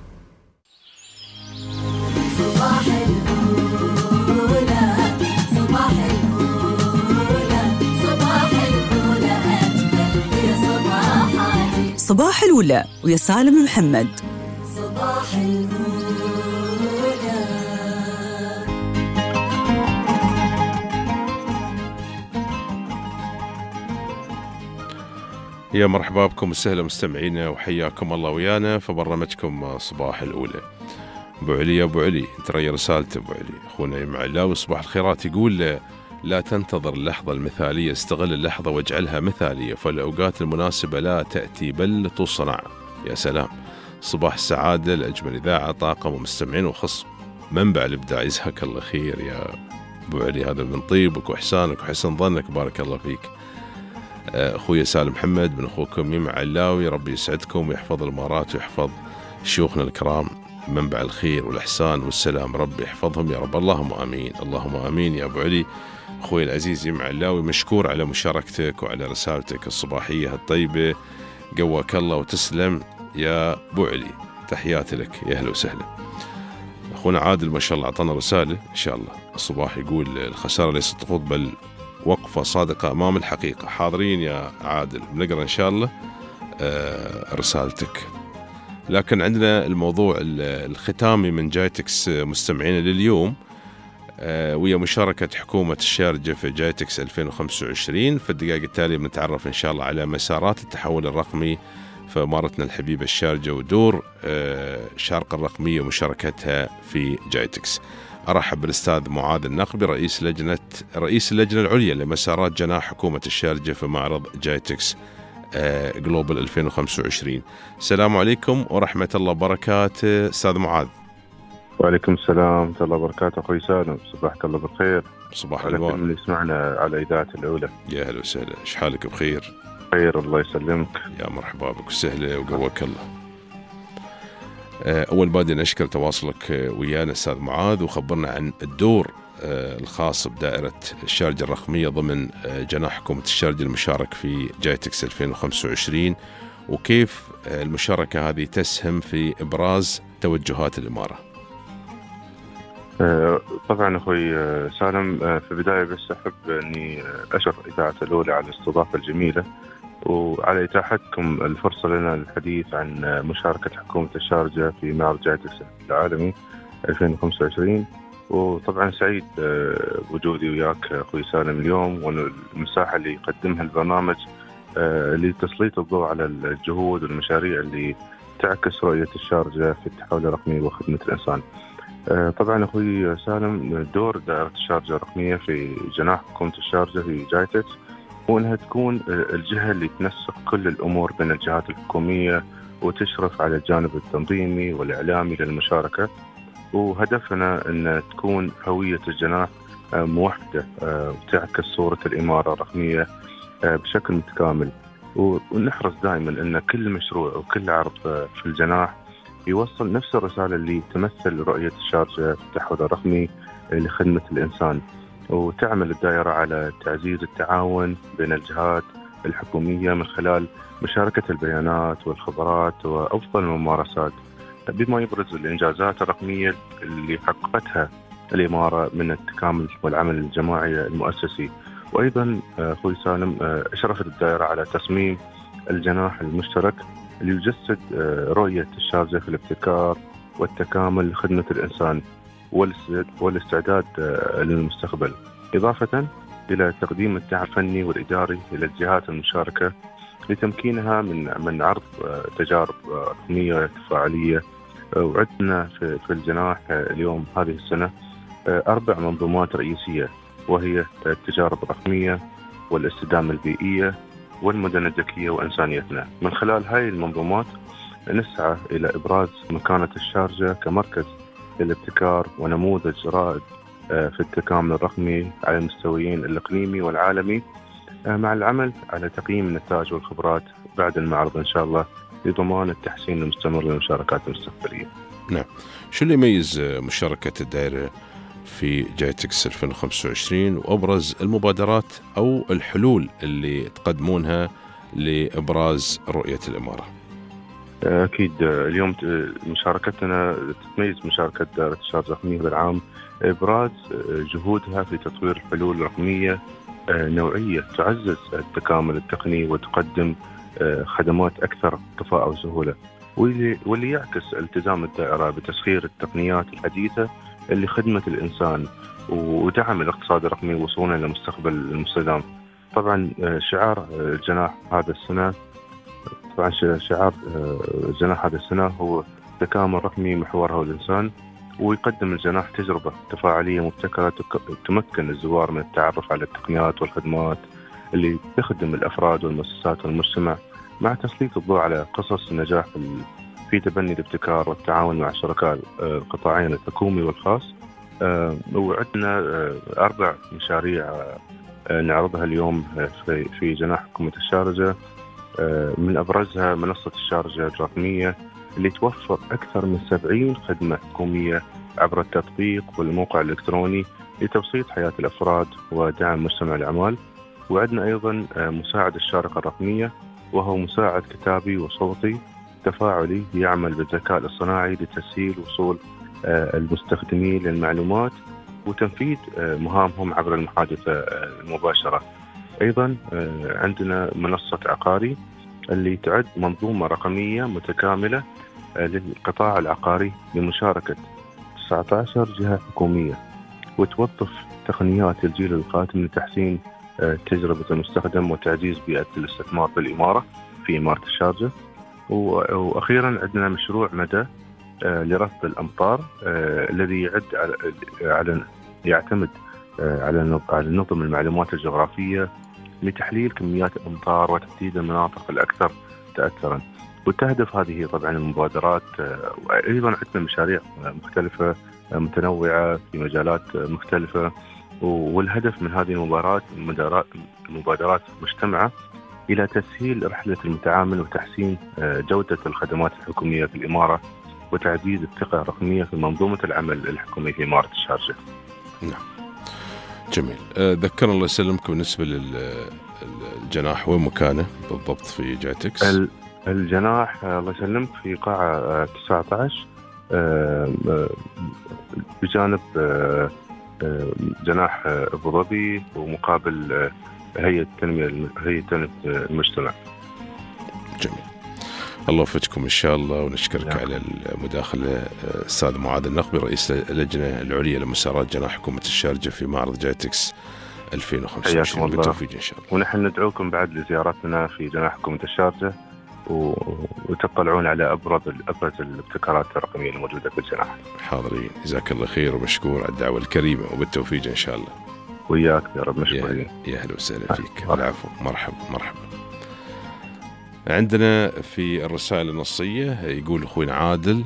صباح الأولى، صباح الأولى، صباح الأولى أجمل في صباحاتي. صباح الأولى ويا سالم محمد. صباح الأولى. يا مرحبا بكم وسهلا مستمعينا، وحياكم الله ويانا في برنامجكم صباح الأولى. أبو علي يا أبو علي، ترى رسالة أبو علي أخونا يمعلاوي صباح الخيرات، يقول لا تنتظر اللحظة المثالية، استغل اللحظة واجعلها مثالية، فالأوقات المناسبة لا تأتي بل تصنع. يا سلام، صباح السعادة لأجمل إذاعة، طاقم ومستمعين وخص منبع الإبداع. جزاك الله خير يا أبو علي، هذا من طيبك وإحسانك وحسن ظنك، بارك الله فيك. أخوي سالم محمد من أخوكم يمع علاوي، ربي يسعدكم ويحفظ الإمارات ويحفظ شيوخنا الكرام، منبع الخير والإحسان والسلام، ربي يحفظهم يا رب. اللهم آمين، اللهم آمين يا أبو علي. أخوي العزيز يمع علاوي، مشكور على مشاركتك وعلى رسالتك الصباحية الطيبة، قواك الله وتسلم يا أبو علي، تحياتي لك، يا أهلا وسهلا. أخونا عادل ما شاء الله أعطانا رسالة إن شاء الله الصباح، يقول الخسارة ليست سقوط بل وقفة صادقة أمام الحقيقة. حاضرين يا عادل، بنقرأ إن شاء الله رسالتك. لكن عندنا الموضوع الختامي من جايتكس مستمعين لليوم، ويا مشاركة حكومة الشارجة في جايتكس 2025. في الدقائق التالية بنتعرف إن شاء الله على مسارات التحول الرقمي في إمارتنا الحبيبة الشارجة، ودور شارقة الرقمية ومشاركتها في جايتكس. أرحب بالأستاذ معاذ النقبي، رئيس اللجنة العليا لمسارات جناح حكومة الشارجة في معرض جايتكس جلوبال 2025. السلام عليكم ورحمة الله وبركاته أستاذ معاذ. وعليكم السلام ورحمة الله وبركاته أخوي سالم، صباحك الله بالخير. صباح النور اللي يسمعنا على إذاعة الأولى. يا هلا وسهلا، إيش حالك؟ بخير؟ خير الله يسلمك. يا مرحبا بك وسهلا وقواك الله. أول بادئ نشكر تواصلك ويانا أستاذ معاذ، وخبرنا عن الدور الخاص بدائرة الشارجة الرقمية ضمن جناح حكومة الشارجة المشارك في جايتكس 2025، وكيف المشاركة هذه تسهم في إبراز توجهات الإمارة. طبعا أخوي سالم، في البداية بس أحب أني أشكر إذاعة الأولى على الاستضافة الجميلة وعلى إتاحتكم الفرصة لنا للحديث عن مشاركة حكومة الشارجة في معرض جايتكس العالمي 2025. وطبعا سعيد بوجودي وياك أخوي سالم اليوم، والمساحة اللي يقدمها البرنامج لتسليط الضوء على الجهود والمشاريع اللي تعكس رؤية الشارجة في التحول الرقمي وخدمة الإنسان. طبعا أخوي سالم، دور دائرة الشارجة الرقمية في جناح حكومة الشارجة في جايتكس هو أنها تكون الجهة اللي تنسق كل الأمور بين الجهات الحكومية وتشرف على الجانب التنظيمي والإعلامي للمشاركة. وهدفنا أن تكون هوية الجناح موحدة وتعكس صورة الإمارة الرقمية بشكل متكامل، ونحرص دائما أن كل مشروع وكل عرض في الجناح يوصل نفس الرسالة اللي تمثل رؤية الشارجة في التحول الرقمي لخدمة الإنسان. وتعمل الدائرة على تعزيز التعاون بين الجهات الحكومية من خلال مشاركة البيانات والخبرات وأفضل الممارسات، بما يبرز الإنجازات الرقمية اللي حققتها الإمارة من التكامل والعمل الجماعي المؤسسي. وأيضا أخوي سالم، أشرفت الدائرة على تصميم الجناح المشترك اللي يجسد رؤية الشارجة في الابتكار والتكامل لخدمة الإنسان والاستعداد للمستقبل، إضافة إلى تقديم الدعم الفني والإداري إلى الجهات المشاركة لتمكينها من عرض تجارب رقمية تفاعلية. وعدنا في الجناح اليوم هذه السنة 4 منظومات رئيسية، وهي التجارب الرقمية والاستدامة البيئية والمدن الذكية وإنسانيتنا. من خلال هاي المنظومات نسعى إلى إبراز مكانة الشارجة كمركز للابتكار ونموذج رائد في التكامل الرقمي على المستويين الإقليمي والعالمي، مع العمل على تقييم النتائج والخبرات بعد المعرض إن شاء الله لضمان التحسين المستمر للمشاركات المستقبلية. نعم، شو اللي يميز مشاركة الدائرة في جايتكس 2025 وأبرز المبادرات أو الحلول اللي تقدمونها لإبراز رؤية الإمارة؟ أكيد اليوم مشاركتنا تتميز مشاركة دائرة الشارجة الرقمية بالعام إبراز جهودها في تطوير الحلول الرقمية نوعية تعزز التكامل التقني وتقدم خدمات أكثر كفاءة وسهولة، واللي يعكس التزام الدائرة بتسخير التقنيات الحديثة اللي خدمة الإنسان ودعم الاقتصاد الرقمي وصولا لمستقبل المستدام. طبعا شعار الجناح هذا السنة هو تكامل رقمي محورها الإنسان، ويقدم الجناح تجربة تفاعلية مبتكرة تمكن الزوار من التعرف على التقنيات والخدمات اللي تخدم الأفراد والمؤسسات والمجتمع، مع تسليط الضوء على قصص النجاح في تبني الابتكار والتعاون مع الشركاء القطاعين الحكومي والخاص وعندنا 4 مشاريع نعرضها اليوم في جناح حكومة الشارجة. من أبرزها منصة الشارجة الرقمية اللي توفر أكثر من 70 خدمة حكومية عبر التطبيق والموقع الإلكتروني لتبسيط حياة الأفراد ودعم مجتمع الأعمال. وعندنا أيضا مساعد الشارقة الرقمية، وهو مساعد كتابي وصوتي تفاعلي يعمل بالذكاء الاصطناعي لتسهيل وصول المستخدمين للمعلومات وتنفيذ مهامهم عبر المحادثة المباشرة. أيضا عندنا منصة عقاري اللي تعد منظومة رقمية متكاملة للقطاع العقاري بمشاركة 19 جهة حكومية، وتوظف تقنيات الجيل القادم لتحسين تجربة المستخدم وتعزيز بيئة الاستثمار بالإمارة في إمارة الشارجة. وأخيرا عندنا مشروع مدى لرصد الأمطار الذي يعتمد على نظم المعلومات الجغرافية لتحليل كميات الأمطار وتحديد المناطق الأكثر تأثرا. وتهدف هذه طبعا المبادرات، وأيضا عندنا مشاريع مختلفة متنوعة في مجالات مختلفة، والهدف من هذه المبادرات مجتمعة إلى تسهيل رحلة المتعامل وتحسين جودة الخدمات الحكومية في الإمارة وتعزيز الثقة الرقمية في منظومة العمل الحكومي في إمارة الشارجة. نعم، جميل. ذكرنا الله يسلمك بالنسبة للجناح، وين مكانه بالضبط في جاتكس؟ الجناح الله يسلمك في قاعة 19 بجانب جناح أبو ظبي ومقابل هيئة تنمية المجتمع. جميل، الله يوفقكم إن شاء الله، ونشكرك على المداخلة أستاذ معاذ النقبي رئيس اللجنة العليا لمسارات جناح حكومة الشارجة في معرض جاتكس 2025. بالتوفيق إن شاء الله. ونحن ندعوكم بعد لزيارتنا في جناح حكومة الشارجة وتطلعون على أبرز الابتكارات الرقمية الموجودة في الجناح. حاضرين، جزاك الله خير ومشكور على الدعوة الكريمة، وبالتوفيق إن شاء الله. وياك يا رب، مشكورين. يا أهلا وسهلا فيك. العفو، مرحبا. عندنا في الرسائل النصية يقول أخونا عادل،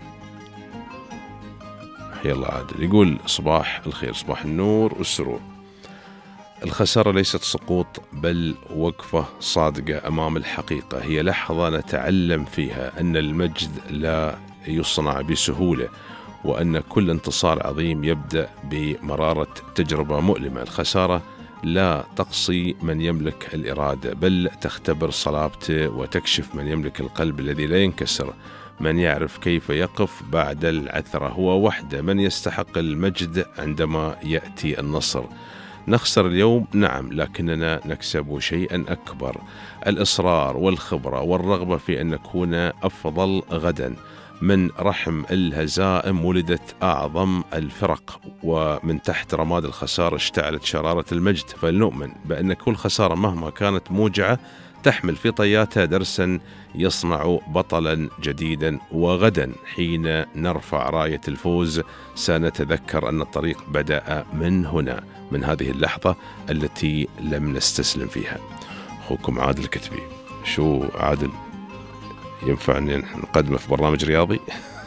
حيا الله عادل، يقول صباح الخير، صباح النور والسرور. الخسارة ليست سقوط بل وقفة صادقة أمام الحقيقة، هي لحظة نتعلم فيها أن المجد لا يصنع بسهولة، وأن كل انتصار عظيم يبدأ بمرارة تجربة مؤلمة. الخسارة لا تقصي من يملك الإرادة، بل تختبر صلابته وتكشف من يملك القلب الذي لا ينكسر. من يعرف كيف يقف بعد العثرة هو وحده من يستحق المجد عندما يأتي النصر. نخسر اليوم نعم، لكننا نكسب شيئا أكبر، الإصرار والخبرة والرغبة في أن نكون أفضل غدا. من رحم الهزائم ولدت أعظم الفرق، ومن تحت رماد الخسارة اشتعلت شرارة المجد. فلنؤمن بأن كل خسارة مهما كانت موجعة تحمل في طياتها درسا يصنع بطلا جديدا، وغدا حين نرفع راية الفوز سنتذكر أن الطريق بدأ من هنا، من هذه اللحظة التي لم نستسلم فيها. أخوكم عادل الكتبي. شو عادل، ينفع أن نقدمه في برنامج رياضي؟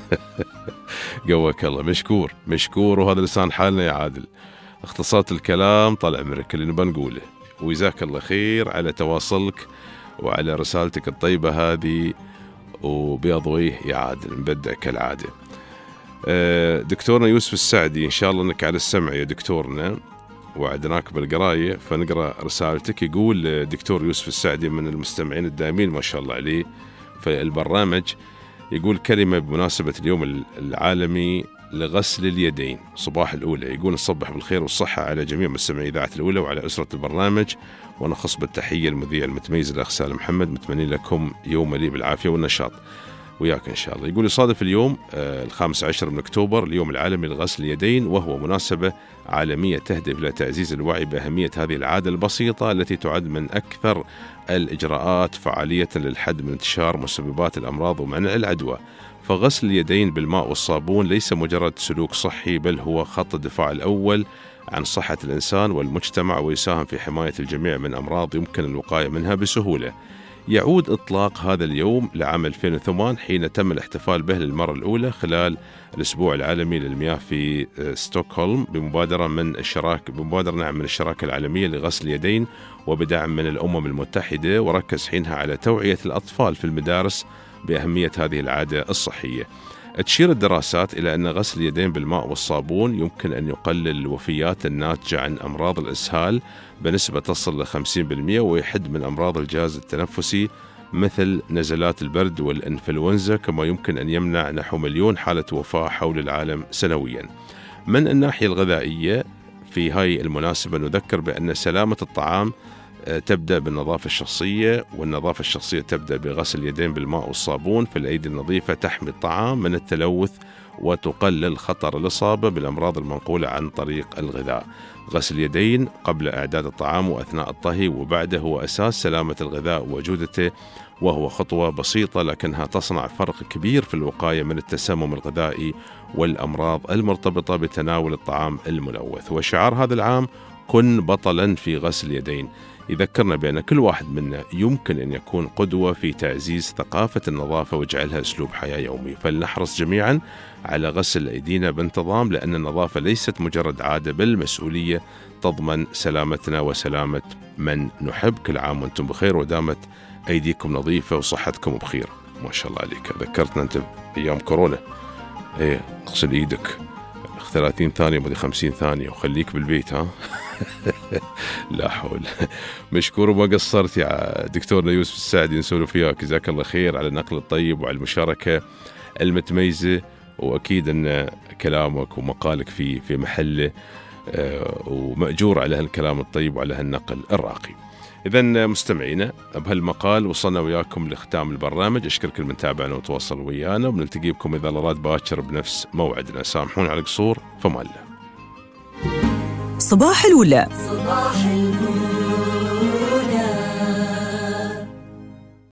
قواك الله، مشكور وهذا لسان حالنا يا عادل. اختصرت الكلام طال عمرك اللي نبى نقوله، وجزاك الله خير على تواصلك وعلى رسالتك الطيبة هذه، وبيض وجه يا عادل، نبدأ كالعادة. دكتورنا يوسف السعدي، إن شاء الله أنك على السمع يا دكتورنا، وعدناك بالقراية فنقرأ رسالتك. يقول دكتور يوسف السعدي من المستمعين الدائمين ما شاء الله عليه في البرنامج، يقول كلمة بمناسبة اليوم العالمي لغسل اليدين. صباح الأولى، يقول نصبح بالخير والصحة على جميع مستمعي إذاعة الأولى وعلى أسرة البرنامج، ونخص بالتحية المذيع المتميز الأخ سالم محمد، متمنين لكم يوم مليء بالعافية والنشاط وياك إن شاء الله. يقول يصادف اليوم 15 من أكتوبر اليوم العالمي لغسل اليدين، وهو مناسبة عالمية تهدف إلى تعزيز الوعي بأهمية هذه العادة البسيطة التي تعد من أكثر الإجراءات فعالية للحد من انتشار مسببات الأمراض ومنع العدوى. فغسل اليدين بالماء والصابون ليس مجرد سلوك صحي، بل هو خط الدفاع الأول عن صحة الإنسان والمجتمع، ويساهم في حماية الجميع من أمراض يمكن الوقاية منها بسهولة. يعود إطلاق هذا اليوم لعام 2008 حين تم الاحتفال به للمرة الأولى خلال الأسبوع العالمي للمياه في ستوكهولم بمبادرة من الشراكة العالمية لغسل اليدين وبدعم من الأمم المتحدة، وركز حينها على توعية الأطفال في المدارس بأهمية هذه العادة الصحية. تشير الدراسات إلى أن غسل اليدين بالماء والصابون يمكن أن يقلل الوفيات الناتجة عن أمراض الإسهال بنسبة تصل ل 50%، ويحد من أمراض الجهاز التنفسي مثل نزلات البرد والإنفلونزا، كما يمكن أن يمنع نحو 1,000,000 حالة وفاة حول العالم سنويا. من الناحية الغذائية في هاي المناسبة نذكر بأن سلامة الطعام تبدأ بالنظافة الشخصية، والنظافة الشخصية تبدأ بغسل اليدين بالماء والصابون، فالأيدي النظيفة تحمي الطعام من التلوث وتقلل خطر الإصابة بالأمراض المنقولة عن طريق الغذاء. غسل اليدين قبل إعداد الطعام وأثناء الطهي وبعده هو أساس سلامة الغذاء وجودته، وهو خطوة بسيطة لكنها تصنع فرق كبير في الوقاية من التسمم الغذائي والأمراض المرتبطة بتناول الطعام الملوث. وشعار هذا العام كن بطلا في غسل اليدين يذكرنا بأن كل واحد منا يمكن أن يكون قدوة في تعزيز ثقافة النظافة وجعلها أسلوب حياة يومي. فلنحرص جميعا على غسل أيدينا بانتظام، لأن النظافة ليست مجرد عادة بل مسؤولية تضمن سلامتنا وسلامة من نحب. كل عام وأنتم بخير ودامت أيديكم نظيفة وصحتكم بخير. ما شاء الله عليك، ذكرتنا أنت أيام كورونا، اغسل إيدك 30 ثانية بدي 50 ثانية وخليك بالبيت ها. لا حول. مشكور وما قصرت يا دكتورنا يوسف السعدي، نسولف فيك. جزاك الله خير على النقل الطيب وعلى المشاركة المتميزة، وأكيد أن كلامك ومقالك في محله ومأجور على هالكلام الطيب وعلى هالنقل الراقي. إذن مستمعينا، بهالمقال وصلنا وياكم لختام البرنامج. أشكر كل من تابعنا وتواصل ويانا، وبنلتقي بكم إذا الله راد باكر بنفس موعدنا. سامحون على القصور، فما الله. صباح الولا. صباح الولا.